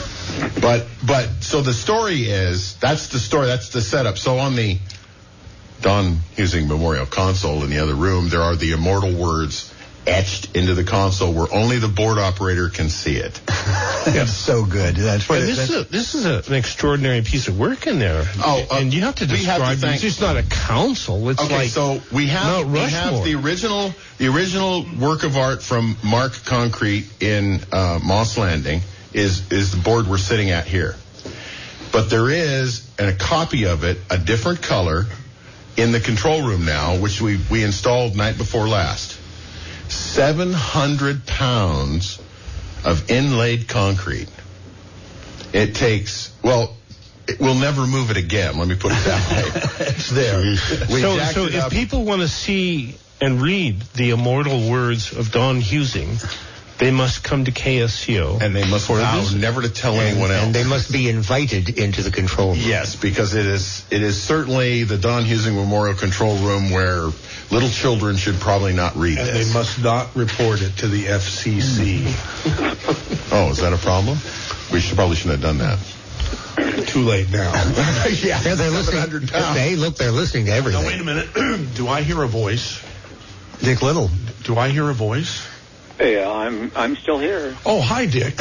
But, but, so the story is, that's the story, that's the setup. So on the, Don Husing Memorial Console in the other room, there are the immortal words etched into the console where only the board operator can see it.
It's so good. That's what
And
it,
this
that's,
is a, this is a, an extraordinary piece of work in there.
Oh, uh,
and you have to
we have
describe
to thank-
it. It's just not a council. It's
Okay,
like
so we have
Mount
we have
Rushmore.
the original the original work of art from Mark Concrete in uh, Moss Landing is is the board we're sitting at here. But there is a copy of it, a different color, in the control room now, which we we installed night before last. seven hundred pounds of inlaid concrete. It takes, well, it, we'll never move it again. Let me put it that way.
it's there.
We
so
jacked
so
it
if
up.
people want to see and read the immortal words of Don Husing, they must come to K S C O.
And they must
for a
vow
visit.
never to tell
And,
anyone else.
and they must be invited into the control room.
Yes, because it is it is certainly the Don Husing Memorial Control Room where little children should probably not read
And
this.
they must not report it to the F C C.
Oh, is that a problem? We should probably shouldn't have done that.
Too late now.
yeah,
Yeah, they're listening.
seven hundred pounds.
Hey, look, they're listening to everything.
Now, wait a minute. Do I hear a voice?
Dick Little.
Do I hear a voice?
Hey, I'm I'm still here.
Oh, hi, Dick.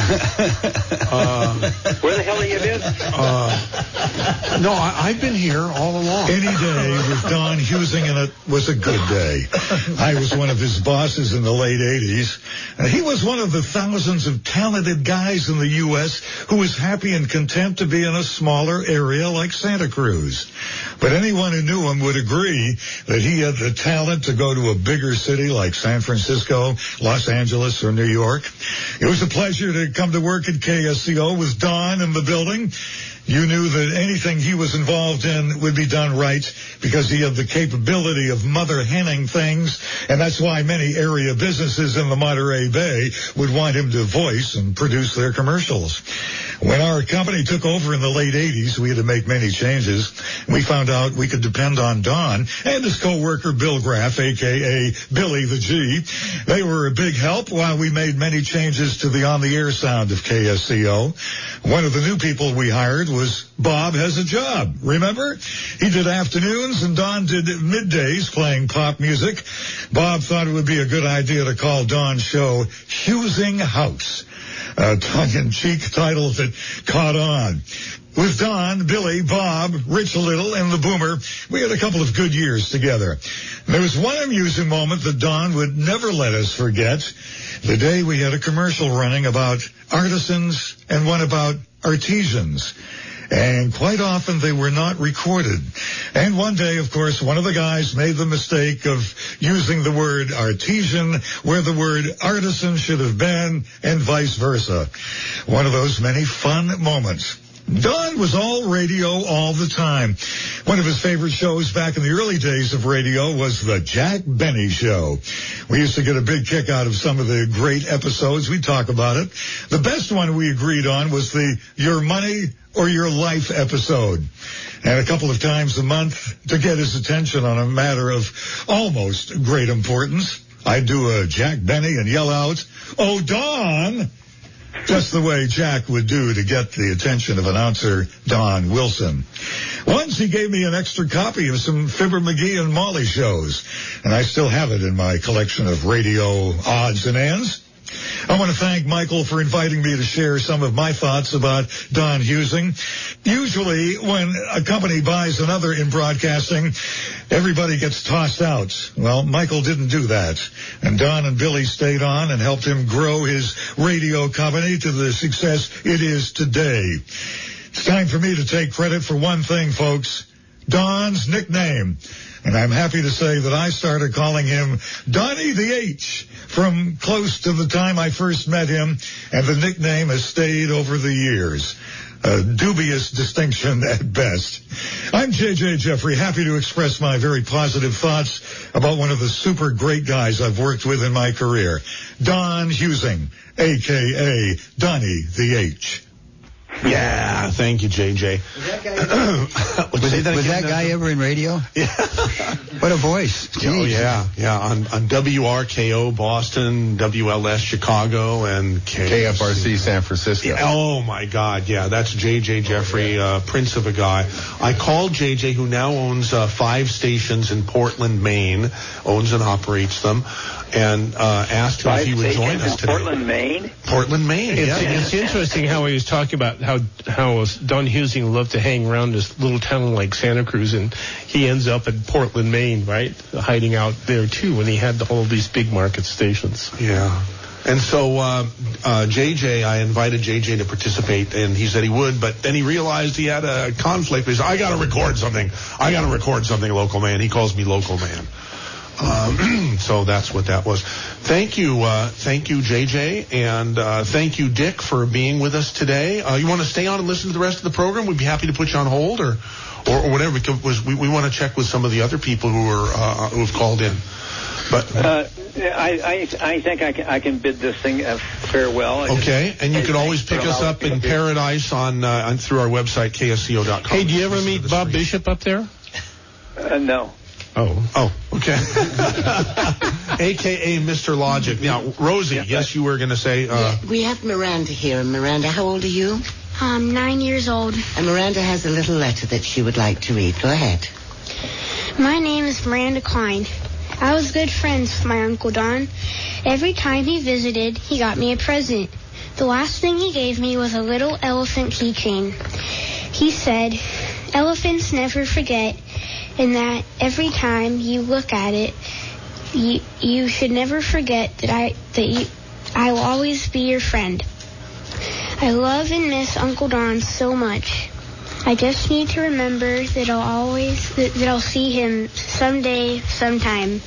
uh,
Where the hell have you been?
uh, no, I, I've been here all along.
Any day with Don Husing in it was a good day. I was one of his bosses in the late eighties. Uh, he was one of the thousands of talented guys in the U S who was happy and content to be in a smaller area like Santa Cruz. But anyone who knew him would agree that he had the talent to go to a bigger city like San Francisco, Los Angeles, or New York. It was a pleasure to come to work at K S C O with Don in the building. You knew that anything he was involved in would be done right because he had the capability of mother henning things, and that's why many area businesses in the Monterey Bay would want him to voice and produce their commercials. When our company took over in the late eighties, we had to make many changes. We found out we could depend on Don and his co-worker Bill Graff, a k a. Billy the G. They were a big help while we made many changes to the on-the-air sound of K S C O. One of the new people we hired was Bob Has a Job. Remember? He did afternoons and Don did middays playing pop music. Bob thought it would be a good idea to call Don's show Husing House, a tongue-in-cheek title that caught on. With Don, Billy, Bob, Rich Little, and the Boomer, we had a couple of good years together. There was one amusing moment that Don would never let us forget. The day we had a commercial running about artisans and one about artisans. And quite often they were not recorded. And one day, of course, one of the guys made the mistake of using the word artesian where the word artisan should have been, and vice versa. One of those many fun moments. Don was all radio all the time. One of his favorite shows back in the early days of radio was the Jack Benny Show. We used to get a big kick out of some of the great episodes. We'd talk about it. The best one we agreed on was the Your Money or Your Life episode. And a couple of times a month to get his attention on a matter of almost great importance, I'd do a Jack Benny and yell out, "Oh, Don!" Just the way Jack would do to get the attention of announcer Don Wilson. Once he gave me an extra copy of some Fibber McGee and Molly shows, and I still have it in my collection of radio odds and ends. I want to thank Michael for inviting me to share some of my thoughts about Don Husing. Usually, when a company buys another in broadcasting, everybody gets tossed out. Well, Michael didn't do that. And Don and Billy stayed on and helped him grow his radio company to the success it is today. It's time for me to take credit for one thing, folks. Don's nickname. And I'm happy to say that I started calling him Donnie the H from close to the time I first met him, and the nickname has stayed over the years. A dubious distinction at best. I'm J J Jeffrey, happy to express my very positive thoughts about one of the super great guys I've worked with in my career, Don Husing, a k a. Donnie the H.
Yeah, thank you, J J.
Was that guy, was that, was that guy ever in radio?
Yeah.
What a voice.
Jeez. Oh, yeah, yeah. On, on W R K O Boston, W L S Chicago, and K-
K F R C San Francisco.
Yeah, oh, my God. Yeah, that's J J Jeffrey, uh, prince of a guy. I called J J, who now owns uh, five stations in Portland, Maine, owns and operates them, and uh, asked him
Five
if he would join us today.
Portland, Maine?
Portland, Maine,
It's,
yeah.
it's interesting how he was talking about how how Don Husing loved to hang around this little town like Santa Cruz, and he ends up in Portland, Maine, right, hiding out there too when he had all these big market stations.
Yeah. And so uh, uh, J J, I invited J J to participate, and he said he would, but then he realized he had a conflict. He said, I got to record something. I got to record something, local man. He calls me local man. Um, so that's what that was. Thank you, uh, thank you, J J, and uh, thank you, Dick, for being with us today. Uh, you want to stay on and listen to the rest of the program? We'd be happy to put you on hold, or or, or whatever. Because we we want to check with some of the other people who are uh, who have called in. But
uh, I, I I think I can I can bid this thing uh, farewell. I
okay,
just,
and you
I
can always
think
pick us up in Paradise on uh, on through our website K S C O dot com.
Hey, do you ever meet Bob Bishop up there?
Uh, no.
Oh.
Oh, okay. A K A Mister Logic. Now, Rosie, yeah, yes, you were going to say... Uh,
yeah, we have Miranda here. And Miranda, how old are you?
I'm nine years old.
And Miranda has a little letter that she would like to read. Go ahead.
My name is Miranda Klein. I was good friends with my Uncle Don. Every time he visited, he got me a present. The last thing he gave me was a little elephant keychain. He said, elephants never forget, and that every time you look at it, you you should never forget that I that you I will always be your friend. I love and miss Uncle Don so much. I just need to remember that I'll always that, that I'll see him someday, sometime.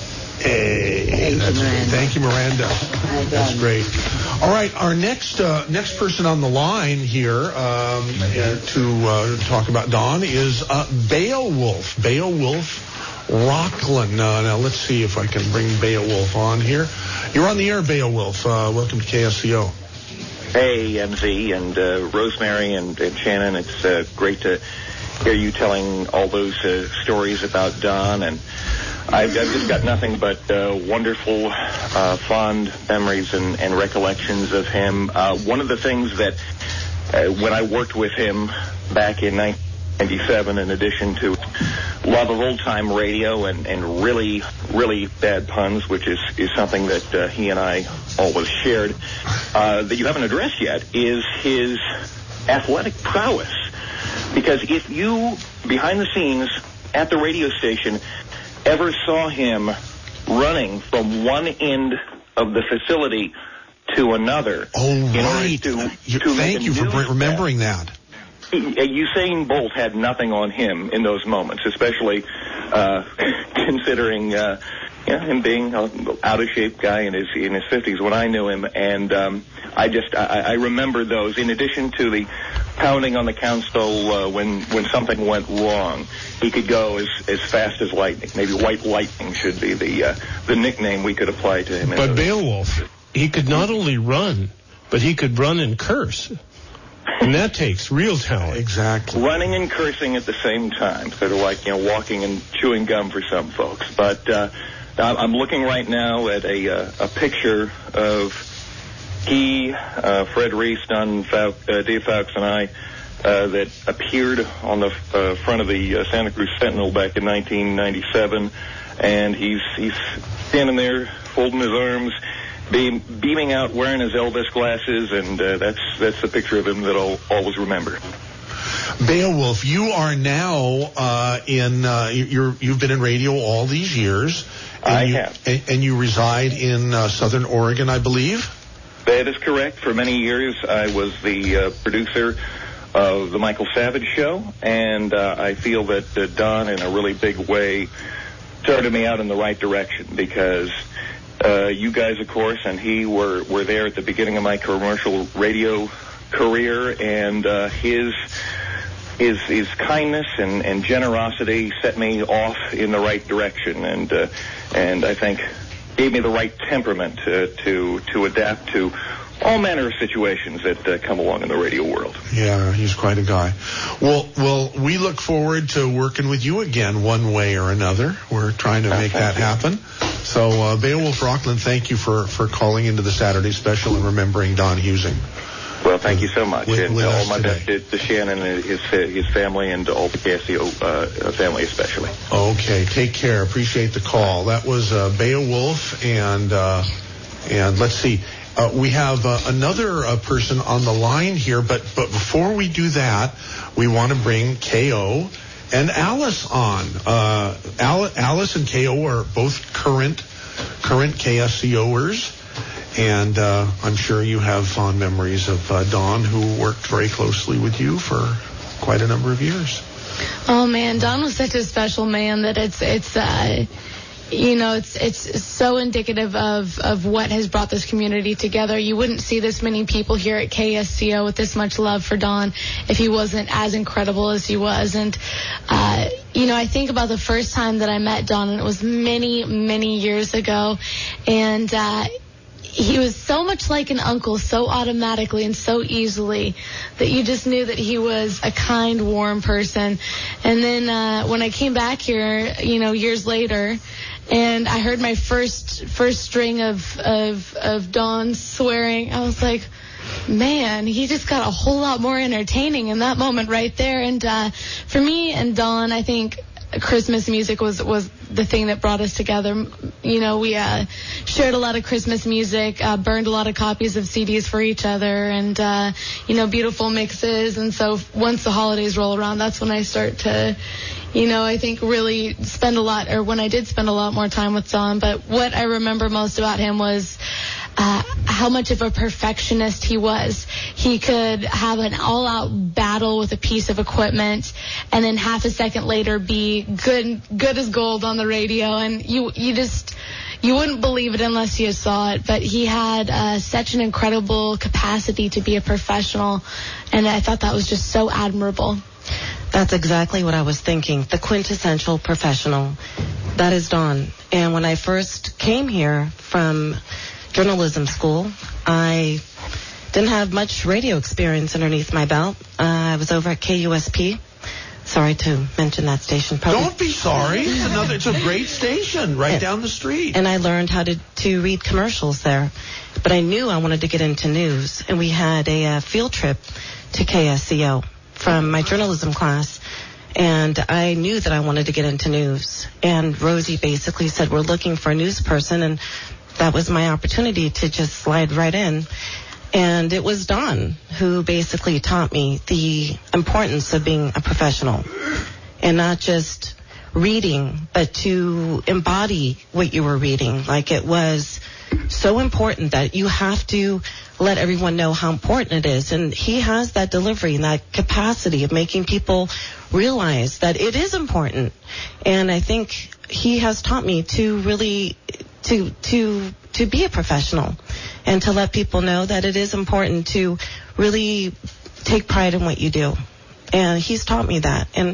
Hey,
Thank
that's
you, Miranda.
Thank you, Miranda. That's great. All right, our next uh, next person on the line here um, uh, to uh, talk about Don is uh, Beowulf. Beowulf Rockland. Uh, now let's see if I can bring Beowulf on here. You're on the air, Beowulf. Uh, welcome to K S C O.
Hey, M Z and uh, Rosemary and, and Shannon. It's uh, great to hear you telling all those uh, stories about Don, and I've, I've just got nothing but uh, wonderful, uh, fond memories and, and recollections of him. Uh, one of the things that uh, when I worked with him back in nineteen ninety-seven, in addition to love of old-time radio and, and really, really bad puns, which is, is something that uh, he and I always shared, uh, that you haven't addressed yet, is his athletic prowess. Because if you, behind the scenes, at the radio station, ever saw him running from one end of the facility to another...
Oh, right.
To,
you,
to
thank you for
news
remembering that.
Usain Bolt had nothing on him in those moments, especially uh, considering uh, you know, him being an out-of-shape guy in his in his fifties when I knew him. And um, I just I, I remember those. In addition to the pounding on the console uh, when when something went wrong, he could go as as fast as lightning. Maybe White Lightning should be the uh, the nickname we could apply to him.
But Beowulf, he could not only run, but he could run and curse. And that takes real talent.
Exactly.
Running and cursing at the same time, sort of like, you know, walking and chewing gum for some folks. But uh, I'm looking right now at a uh, a picture of he, uh, Fred Reese, Don Faulk, uh, Dave Fowkes, and I uh, that appeared on the uh, front of the uh, Santa Cruz Sentinel back in nineteen ninety-seven. And he's he's standing there, folding his arms, Beam, beaming out, wearing his Elvis glasses, and uh, that's that's the picture of him that I'll always remember.
Beowulf, you are now uh, in. Uh, you're you've been in radio all these years. And
I
you,
have,
and, and you reside in uh, Southern Oregon, I believe.
That is correct. For many years, I was the uh, producer of the Michael Savage Show, and uh, I feel that uh, Don, in a really big way, started me out in the right direction because. Uh, you guys, of course, and he were, were there at the beginning of my commercial radio career, and uh, his his his kindness and, and generosity set me off in the right direction, and uh, and I think gave me the right temperament to to, to adapt to all manner of situations that uh, come along in the radio world.
Yeah, he's quite a guy. Well, well, we look forward to working with you again one way or another. We're trying to make that happen. So, uh, Beowulf Rockland, thank you for, for calling into the Saturday special and remembering Don Husing.
Well, thank you so much.
With,
and
with
uh, all
us
my
today.
best to, to Shannon and his, his family and to all the K S C O uh, family especially.
Okay, take care. Appreciate the call. That was uh, Beowulf, and uh, and let's see. Uh, we have uh, another uh, person on the line here, but but before we do that, we want to bring K O and Alice on. Uh, Al- Alice and K O are both current current K S C O'ers, and uh, I'm sure you have fond memories of uh, Don, who worked very closely with you for quite a number of years.
Oh man, Don was such a special man that it's it's. Uh, You know, it's it's so indicative of, of what has brought this community together. You wouldn't see this many people here at K S C O with this much love for Don if he wasn't as incredible as he was. And, uh, you know, I think about the first time that I met Don, and it was many, many years ago. And uh, he was so much like an uncle, so automatically and so easily, that you just knew that he was a kind, warm person. And then uh, when I came back here, you know, years later, and I heard my first first string of of of Don swearing, I was like, man, he just got a whole lot more entertaining in that moment right there. And uh, for me and Don, I think Christmas music was was the thing that brought us together. You know, we uh, shared a lot of Christmas music, uh, burned a lot of copies of C Ds for each other, and uh, you know, beautiful mixes. And so once the holidays roll around, that's when I start to, you know, I think really spend a lot, or when I did spend a lot more time with Don. But what I remember most about him was uh, how much of a perfectionist he was. He could have an all-out battle with a piece of equipment, and then half a second later be good, good as gold on the radio, and you, you just, you wouldn't believe it unless you saw it. But he had uh, such an incredible capacity to be a professional, and I thought that was just so admirable.
That's exactly what I was thinking. The quintessential professional. That is Don. And when I first came here from journalism school, I didn't have much radio experience underneath my belt. Uh, I was over at K U S P. Sorry to mention that station. Probably.
Don't be sorry. It's another. It's a great station right
and,
down the street.
And I learned how to, to read commercials there. But I knew I wanted to get into news. And we had a uh, field trip to K S C O from my journalism class, and I knew that I wanted to get into news. And Rosie basically said, we're looking for a news person, and that was my opportunity to just slide right in. And it was Don who basically taught me the importance of being a professional, and not just reading, but to embody what you were reading. Like, it was so important that you have to let everyone know how important it is. And he has that delivery and that capacity of making people realize that it is important. And I think he has taught me to really to to to be a professional, and to let people know that it is important to really take pride in what you do. And he's taught me that. And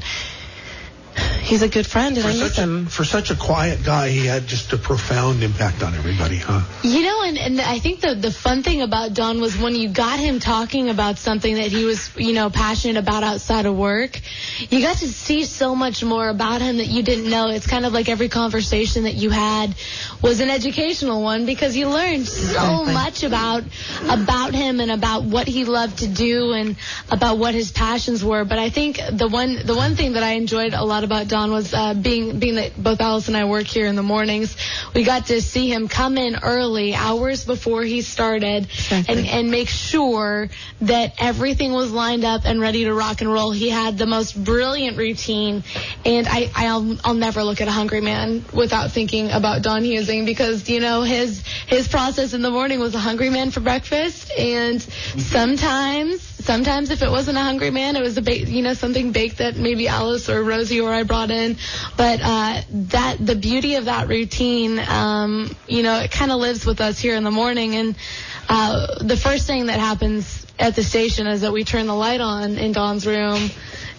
he's a good friend, and
for
I miss
such
him.
A, for such a quiet guy, he had just a profound impact on everybody, huh?
You know, and, and I think the, the fun thing about Don was when you got him talking about something that he was, you know, passionate about outside of work, you got to see so much more about him that you didn't know. It's kind of like every conversation that you had was an educational one, because you learned so
Exactly.
much about about him and about what he loved to do and about what his passions were. But I think the one the one thing that I enjoyed a lot about Don was uh, being being that both Alice and I work here in the mornings, we got to see him come in early, hours before he started,
Exactly.
and, and make sure that everything was lined up and ready to rock and roll. He had the most brilliant routine, and I, I'll, I'll never look at a hungry man without thinking about Don Husing, because, you know, his his process in the morning was a hungry man for breakfast, and sometimes sometimes if it wasn't a hungry man, it was a ba- you know something baked that maybe Alice or Rosie or I brought in. But uh, that the beauty of that routine, um, you know, it kind of lives with us here in the morning. And uh, the first thing that happens at the station is that we turn the light on in Don's room,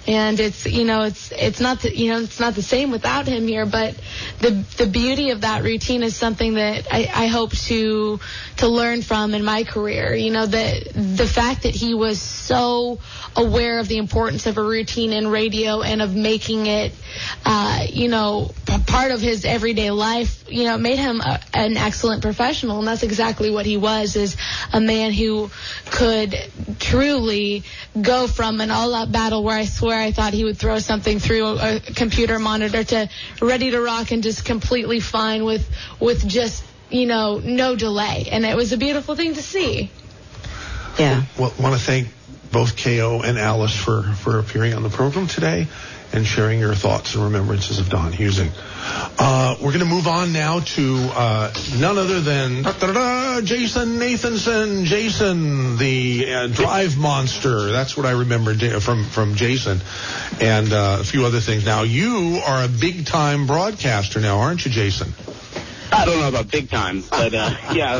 and it's you know it's it's not the, you know it's not the same without him here. But the the beauty of that routine is something that I, I hope to to learn from in my career. You know, the the fact that he was so aware of the importance of a routine in radio and of making it, uh, you know, p- part of his everyday life. You know, made him a, an excellent professional, and that's exactly what he was. Is a man who could truly go from an all-out battle where I swear I thought he would throw something through a, a computer monitor to ready to rock and just completely fine with with just, you know, no delay. And it was a beautiful thing to see.
Yeah.
Well, want to thank both K O and Alice for, for appearing on the program today and sharing your thoughts and remembrances of Don Husing. Uh, we're going to move on now to uh, none other than da-da-da, Jason Nathanson. Jason, the uh, drive monster. That's what I remember from, from Jason, and uh, a few other things. Now, you are a big-time broadcaster now, aren't you, Jason?
I don't know about big time, but uh, yeah.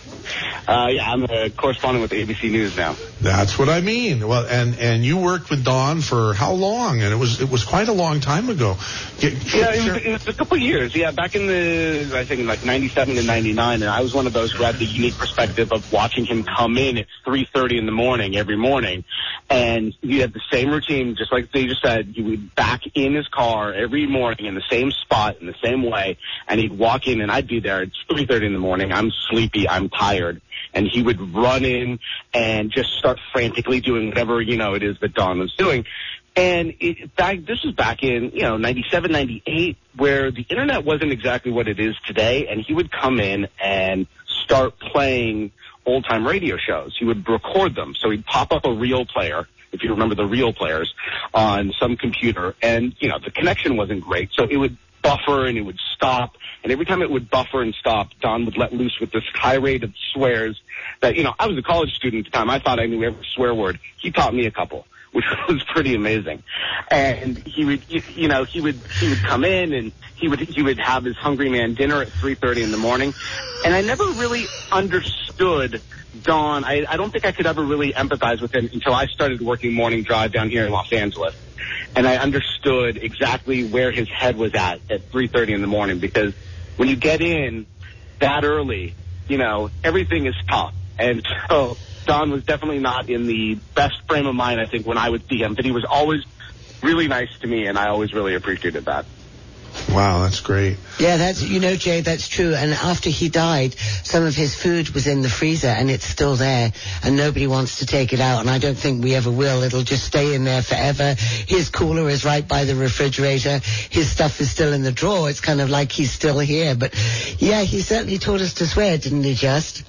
Uh, yeah, I'm a correspondent with A B C News now.
That's what I mean. Well, and and you worked with Don for how long? And it was it was quite a long time ago. Get,
yeah, it was, it was a couple of years. Yeah, back in the I think like ninety-seven to ninety-nine, and I was one of those who had the unique perspective of watching him come in at three thirty in the morning every morning, and he had the same routine, just like they just said. He would back in his car every morning in the same spot in the same way, and he'd walk in, and I'd be there. It's three thirty in the morning. I'm sleepy. I'm tired. And he would run in and just start frantically doing whatever, you know, it is that Don was doing. And it, back, this was back in, you know, ninety-seven, ninety-eight, where the internet wasn't exactly what it is today. And he would come in and start playing old-time radio shows. He would record them. So he'd pop up a reel player, if you remember the reel players, on some computer. And, you know, the connection wasn't great. So it would buffer and it would stop. And every time it would buffer and stop, Don would let loose with this tirade of swears that, you know, I was a college student at the time. I thought I knew every swear word. He taught me a couple, which was pretty amazing. And he would, you know, he would, he would come in and he would, he would have his Hungry Man dinner at three thirty in the morning. And I never really understood Don. I, I don't think I could ever really empathize with him until I started working morning drive down here in Los Angeles. And I understood exactly where his head was at at three thirty in the morning, because when you get in that early, you know, everything is tough. And so Don was definitely not in the best frame of mind, I think, when I would see him. But he was always really nice to me, and I always really appreciated that.
Wow, that's great.
Yeah, that's, you know, Jay, that's true. And after he died, some of his food was in the freezer and it's still there and nobody wants to take it out. And I don't think we ever will. It'll just stay in there forever. His cooler is right by the refrigerator. His stuff is still in the drawer. It's kind of like he's still here. But yeah, he certainly taught us to swear, didn't he, Just?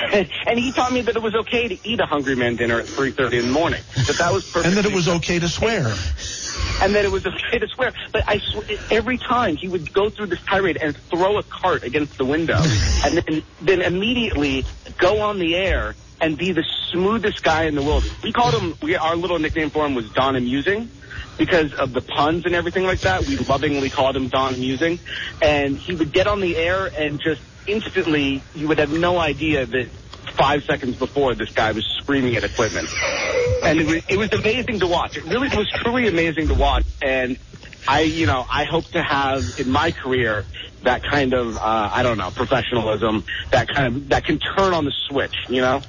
And he taught me that it was okay to eat a Hungry Man dinner at three thirty in the morning. That that was perfect.
And that it was okay to swear.
And that it was okay to swear. But I sw- every time he would go through this tirade and throw a cart against the window, and then, then immediately go on the air and be the smoothest guy in the world. We called him, we, our little nickname for him was Don Amusing, because of the puns and everything like that. We lovingly called him Don Amusing. And he would get on the air and just instantly, you would have no idea that five seconds before this guy was screaming at equipment. And it was, it was amazing to watch. It really was truly amazing to watch. And I, you know, I hope to have in my career that kind of, uh, I don't know, professionalism, that kind of, that can turn on the switch, you know?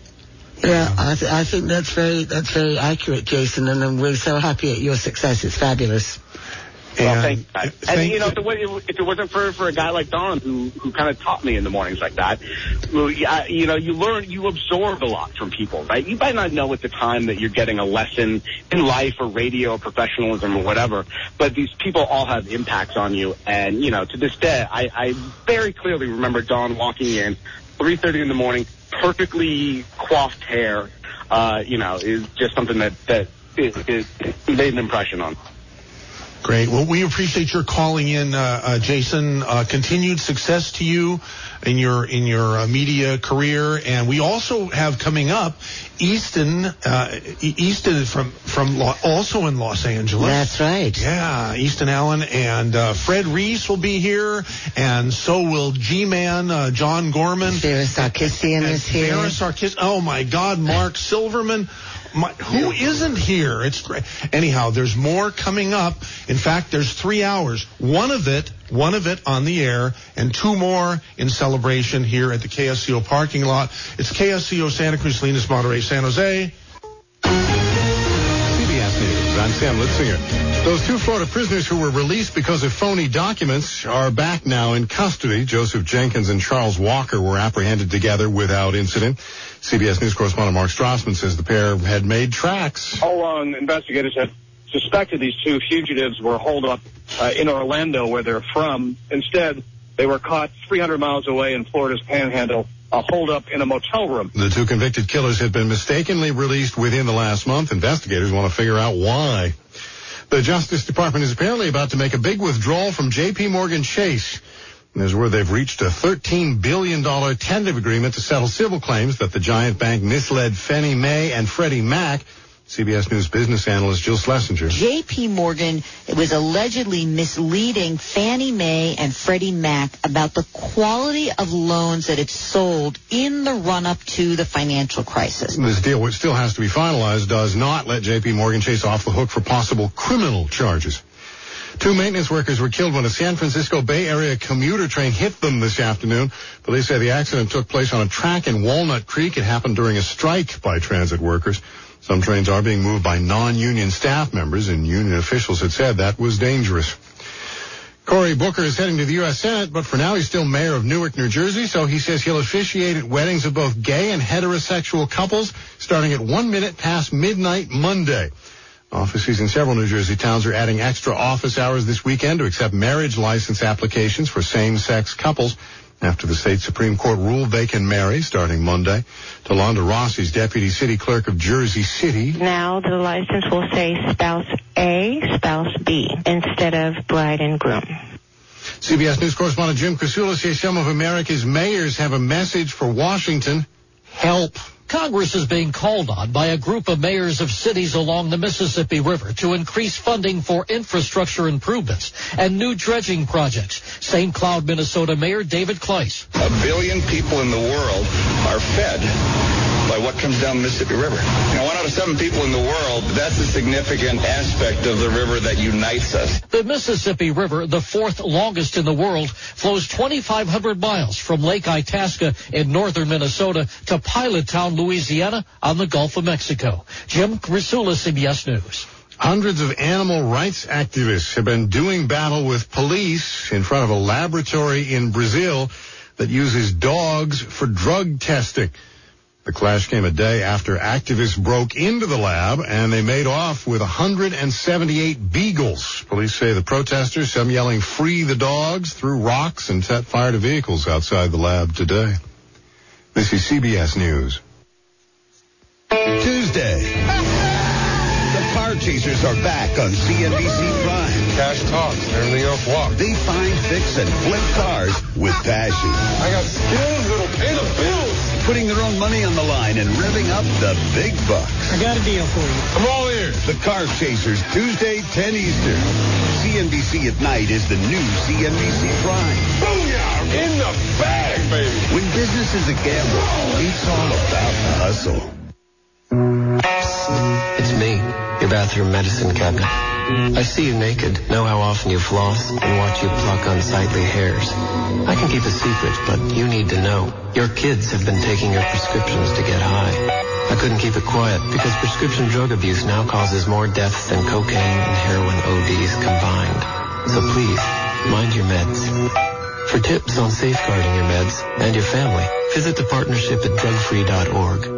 Yeah, I, th- I think that's very, that's very accurate, Jason, and we're so happy at your success. It's fabulous.
Well, thank, and, and you know, if it, was, if it wasn't for, for a guy like Don who who kind of taught me in the mornings like that, well, yeah, you know, you learn, you absorb a lot from people, right? You might not know at the time that you're getting a lesson in life or radio or professionalism or whatever, but these people all have impacts on you. And, you know, to this day, I, I very clearly remember Don walking in three thirty in the morning, perfectly coiffed hair, uh, you know, is just something that, that it, it, it made an impression on.
Great. Well, we appreciate your calling in, uh, uh, Jason. Uh, continued success to you in your in your uh, media career, and we also have coming up Easton, uh, Easton from from Lo- also in Los Angeles.
That's right.
Yeah, Easton Allen and uh, Fred Reese will be here, and so will G-Man uh, John Gorman.
Vera Sarkisian is here.
Vera Sarkisian. Oh my God, Mark Silverman. my, who isn't here? It's great. Anyhow, there's more coming up. In fact, there's three hours. One of it, one of it on the air, and two more in celebration here at the K S C O parking lot. It's K S C O Santa Cruz, Salinas, Monterey, San Jose.
C B S News. I'm Sam Litzinger. Those two Florida prisoners who were released because of phony documents are back now in custody. Joseph Jenkins and Charles Walker were apprehended together without incident. C B S News correspondent Mark Strassman says the pair had made tracks.
All along, investigators had suspected these two fugitives were holed up uh, in Orlando, where they're from. Instead, they were caught three hundred miles away in Florida's Panhandle, uh, holed up in a motel room.
The two convicted killers had been mistakenly released within the last month. Investigators want to figure out why. The Justice Department is apparently about to make a big withdrawal from J P. Morgan Chase. There's where they've reached a thirteen billion dollars tentative agreement to settle civil claims that the giant bank misled Fannie Mae and Freddie Mac. C B S News business analyst Jill Schlesinger.
J P. Morgan was allegedly misleading Fannie Mae and Freddie Mac about the quality of loans that it sold in the run-up to the financial crisis.
This deal, which still has to be finalized, does not let J P. Morgan Chase off the hook for possible criminal charges. Two maintenance workers were killed when a San Francisco Bay Area commuter train hit them this afternoon. Police say the accident took place on a track in Walnut Creek. It happened during a strike by transit workers. Some trains are being moved by non-union staff members, and union officials had said that was dangerous. Cory Booker is heading to the U S Senate, but for now he's still mayor of Newark, New Jersey, so he says he'll officiate at weddings of both gay and heterosexual couples starting at one minute past midnight Monday. Offices in several New Jersey towns are adding extra office hours this weekend to accept marriage license applications for same-sex couples after the state Supreme Court ruled they can marry starting Monday. Tolanda Rossi's deputy city clerk of Jersey City.
Now the license will say spouse A, spouse B, instead of bride and groom.
C B S News correspondent Jim Krasula says some of America's mayors have a message for Washington. Help.
Congress is being called on by a group of mayors of cities along the Mississippi River to increase funding for infrastructure improvements and new dredging projects. Saint Cloud, Minnesota Mayor David Kleiss.
A billion people in the world are fed by what comes down the Mississippi River. You know, one out of seven people in the world, that's a significant aspect of the river that unites us.
The Mississippi River, the fourth longest in the world, flows twenty-five hundred miles from Lake Itasca in northern Minnesota to Pilot Town, Louisiana on the Gulf of Mexico. Jim Krasula, C B S News.
Hundreds of animal rights activists have been doing battle with police in front of a laboratory in Brazil that uses dogs for drug testing. The clash came a day after activists broke into the lab and they made off with one hundred seventy-eight beagles. Police say the protesters, some yelling "free the dogs," threw rocks and set fire to vehicles outside the lab today. This is C B S News.
Tuesday. The Car Chasers are back on C N B C Prime.
Cash talks. They're in New York Walk.
They find, fix, and flip cars with passion.
I got skills that'll pay the bills.
Putting their own money on the line and revving up the big bucks.
I got a deal for you. I'm all ears.
The Car Chasers, Tuesday, ten Eastern. C N B C at night is the new C N B C Prime.
Booyah! In the bag, baby.
When business is a gamble, it's all about the hustle.
It's me, your bathroom medicine cabinet. I see you naked, know how often you floss, and watch you pluck unsightly hairs. I can keep a secret, but you need to know. Your kids have been taking your prescriptions to get high. I couldn't keep it quiet because prescription drug abuse now causes more deaths than cocaine and heroin O Ds combined. So please, mind your meds. For tips on safeguarding your meds and your family, visit the partnership at drug free dot org.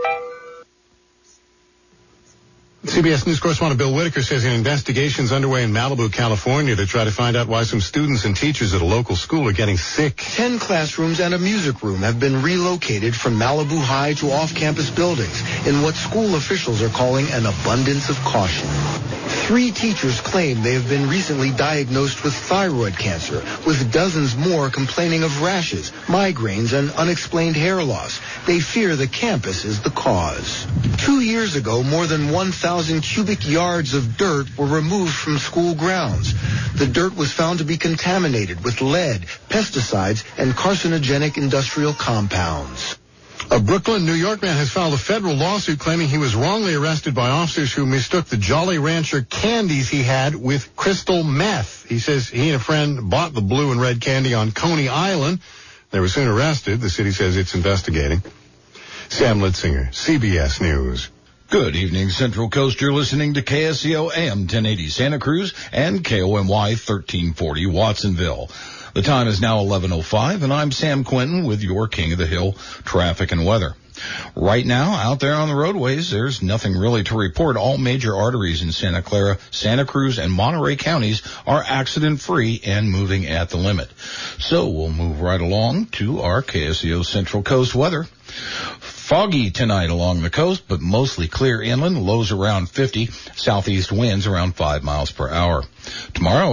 C B S News correspondent Bill Whitaker says an investigation is underway in Malibu, California to try to find out why some students and teachers at a local school are getting sick.
Ten classrooms and a music room have been relocated from Malibu High to off-campus buildings in what school officials are calling an abundance of caution. Three teachers claim they have been recently diagnosed with thyroid cancer, with dozens more complaining of rashes, migraines, and unexplained hair loss. They fear the campus is the cause. Two years ago, more than one thousand cubic yards of dirt were removed from school grounds. The dirt was found to be contaminated with lead, pesticides, and carcinogenic industrial compounds.
A Brooklyn, New York man has filed a federal lawsuit claiming he was wrongly arrested by officers who mistook the Jolly Rancher candies he had with crystal meth. He says he and a friend bought the blue and red candy on Coney Island. They were soon arrested. The city says it's investigating. Sam Litzinger, C B S News.
Good evening, Central Coast. You're listening to K S C O A M ten eighty Santa Cruz and K O M Y thirteen forty Watsonville. The time is now eleven oh five, and I'm Sam Quinton with your King of the Hill traffic and weather. Right now, out there on the roadways, there's nothing really to report. All major arteries in Santa Clara, Santa Cruz, and Monterey counties are accident-free and moving at the limit. So we'll move right along to our K S C O Central Coast weather. Foggy tonight along the coast, but mostly clear inland. Lows around fifty. Southeast winds around five miles per hour. Tomorrow,